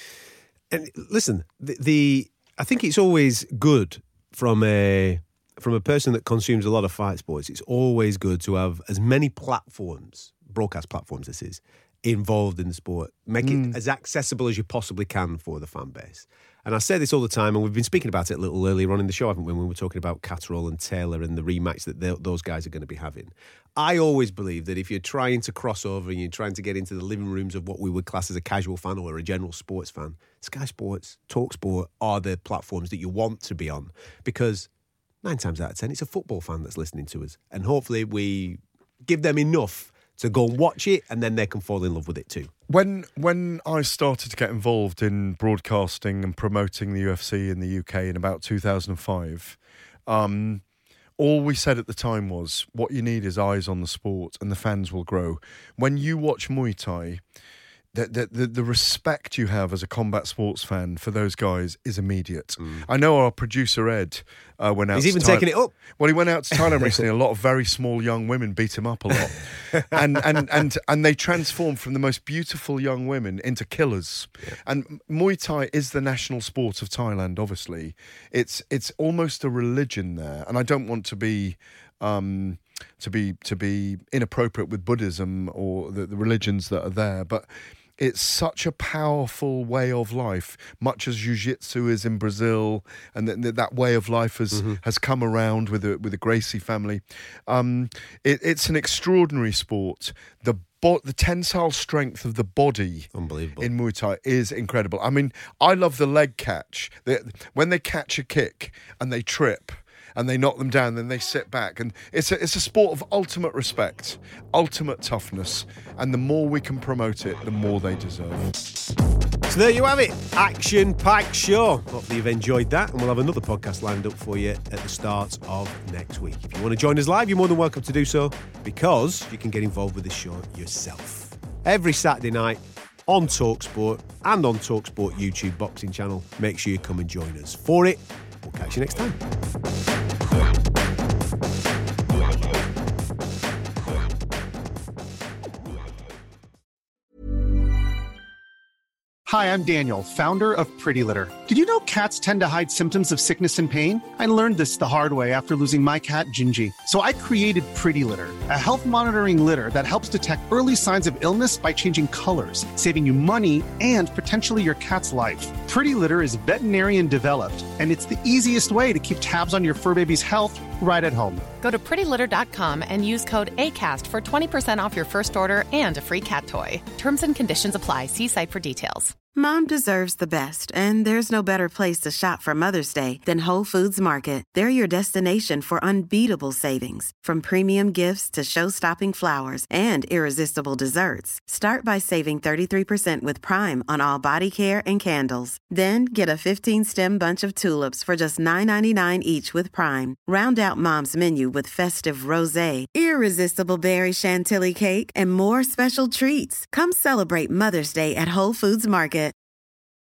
And listen, the, the I think it's always good from a from a person that consumes a lot of fight sports. It's always good to have as many platforms, broadcast platforms, this is, involved in the sport. Make Mm. it as accessible as you possibly can for the fan base. And I say this all the time, and we've been speaking about it a little earlier on in the show, haven't we, when we were talking about Catterall and Taylor and the rematch that they- those guys are going to be having. I always believe that if you're trying to cross over and you're trying to get into the living rooms of what we would class as a casual fan or a general sports fan, Sky Sports, TalkSport are the platforms that you want to be on, because nine times out of ten, it's a football fan that's listening to us. And hopefully we give them enough to go and watch it, and then they can fall in love with it too. When when I started to get involved in broadcasting and promoting the U F C in the U K in about two thousand five, um, all we said at the time was, what you need is eyes on the sport and the fans will grow. When you watch Muay Thai, the, the, the, the respect you have as a combat sports fan for those guys is immediate. Mm. I know our producer Ed uh, went out He's to even Thai- taking it up. Well, he went out to Thailand recently. A lot of very small young women beat him up a lot. and, and, and, and they transformed from the most beautiful young women into killers. Yeah. And Muay Thai is the national sport of Thailand, obviously. It's it's almost a religion there. And I don't want to be... Um, to be to be inappropriate with Buddhism or the, the religions that are there, but it's such a powerful way of life, much as jiu-jitsu is in Brazil, and that that way of life has Mm-hmm. has come around with the, with the Gracie family. Um, it, it's an extraordinary sport. The bo- the tensile strength of the body Unbelievable. in Muay Thai is incredible. I mean, I love the leg catch. The, when they catch a kick and they trip, and they knock them down, then they sit back. And it's a, it's a sport of ultimate respect, ultimate toughness, and the more we can promote it, the more they deserve. So there you have it, action-packed show. Hopefully you've enjoyed that, and we'll have another podcast lined up for you at the start of next week. If you want to join us live, you're more than welcome to do so, because you can get involved with the show yourself. Every Saturday night on TalkSport and on TalkSport YouTube boxing channel. Make sure you come and join us for it. We'll catch you next time. Hi, I'm Daniel, founder of Pretty Litter. Did you know cats tend to hide symptoms of sickness and pain? I learned this the hard way after losing my cat, Gingy. So I created Pretty Litter, a health monitoring litter that helps detect early signs of illness by changing colors, saving you money and potentially your cat's life. Pretty Litter is veterinarian developed, and it's the easiest way to keep tabs on your fur baby's health right at home. Go to pretty litter dot com and use code ACAST for twenty percent off your first order and a free cat toy. Terms and conditions apply. See site for details. Mom deserves the best, and there's no better place to shop for Mother's Day than Whole Foods Market. They're your destination for unbeatable savings, from premium gifts to show-stopping flowers and irresistible desserts. Start by saving thirty-three percent with Prime on all body care and candles. Then get a fifteen-stem bunch of tulips for just nine ninety-nine each with Prime. Round out Mom's menu with festive rosé, irresistible berry chantilly cake, and more special treats. Come celebrate Mother's Day at Whole Foods Market.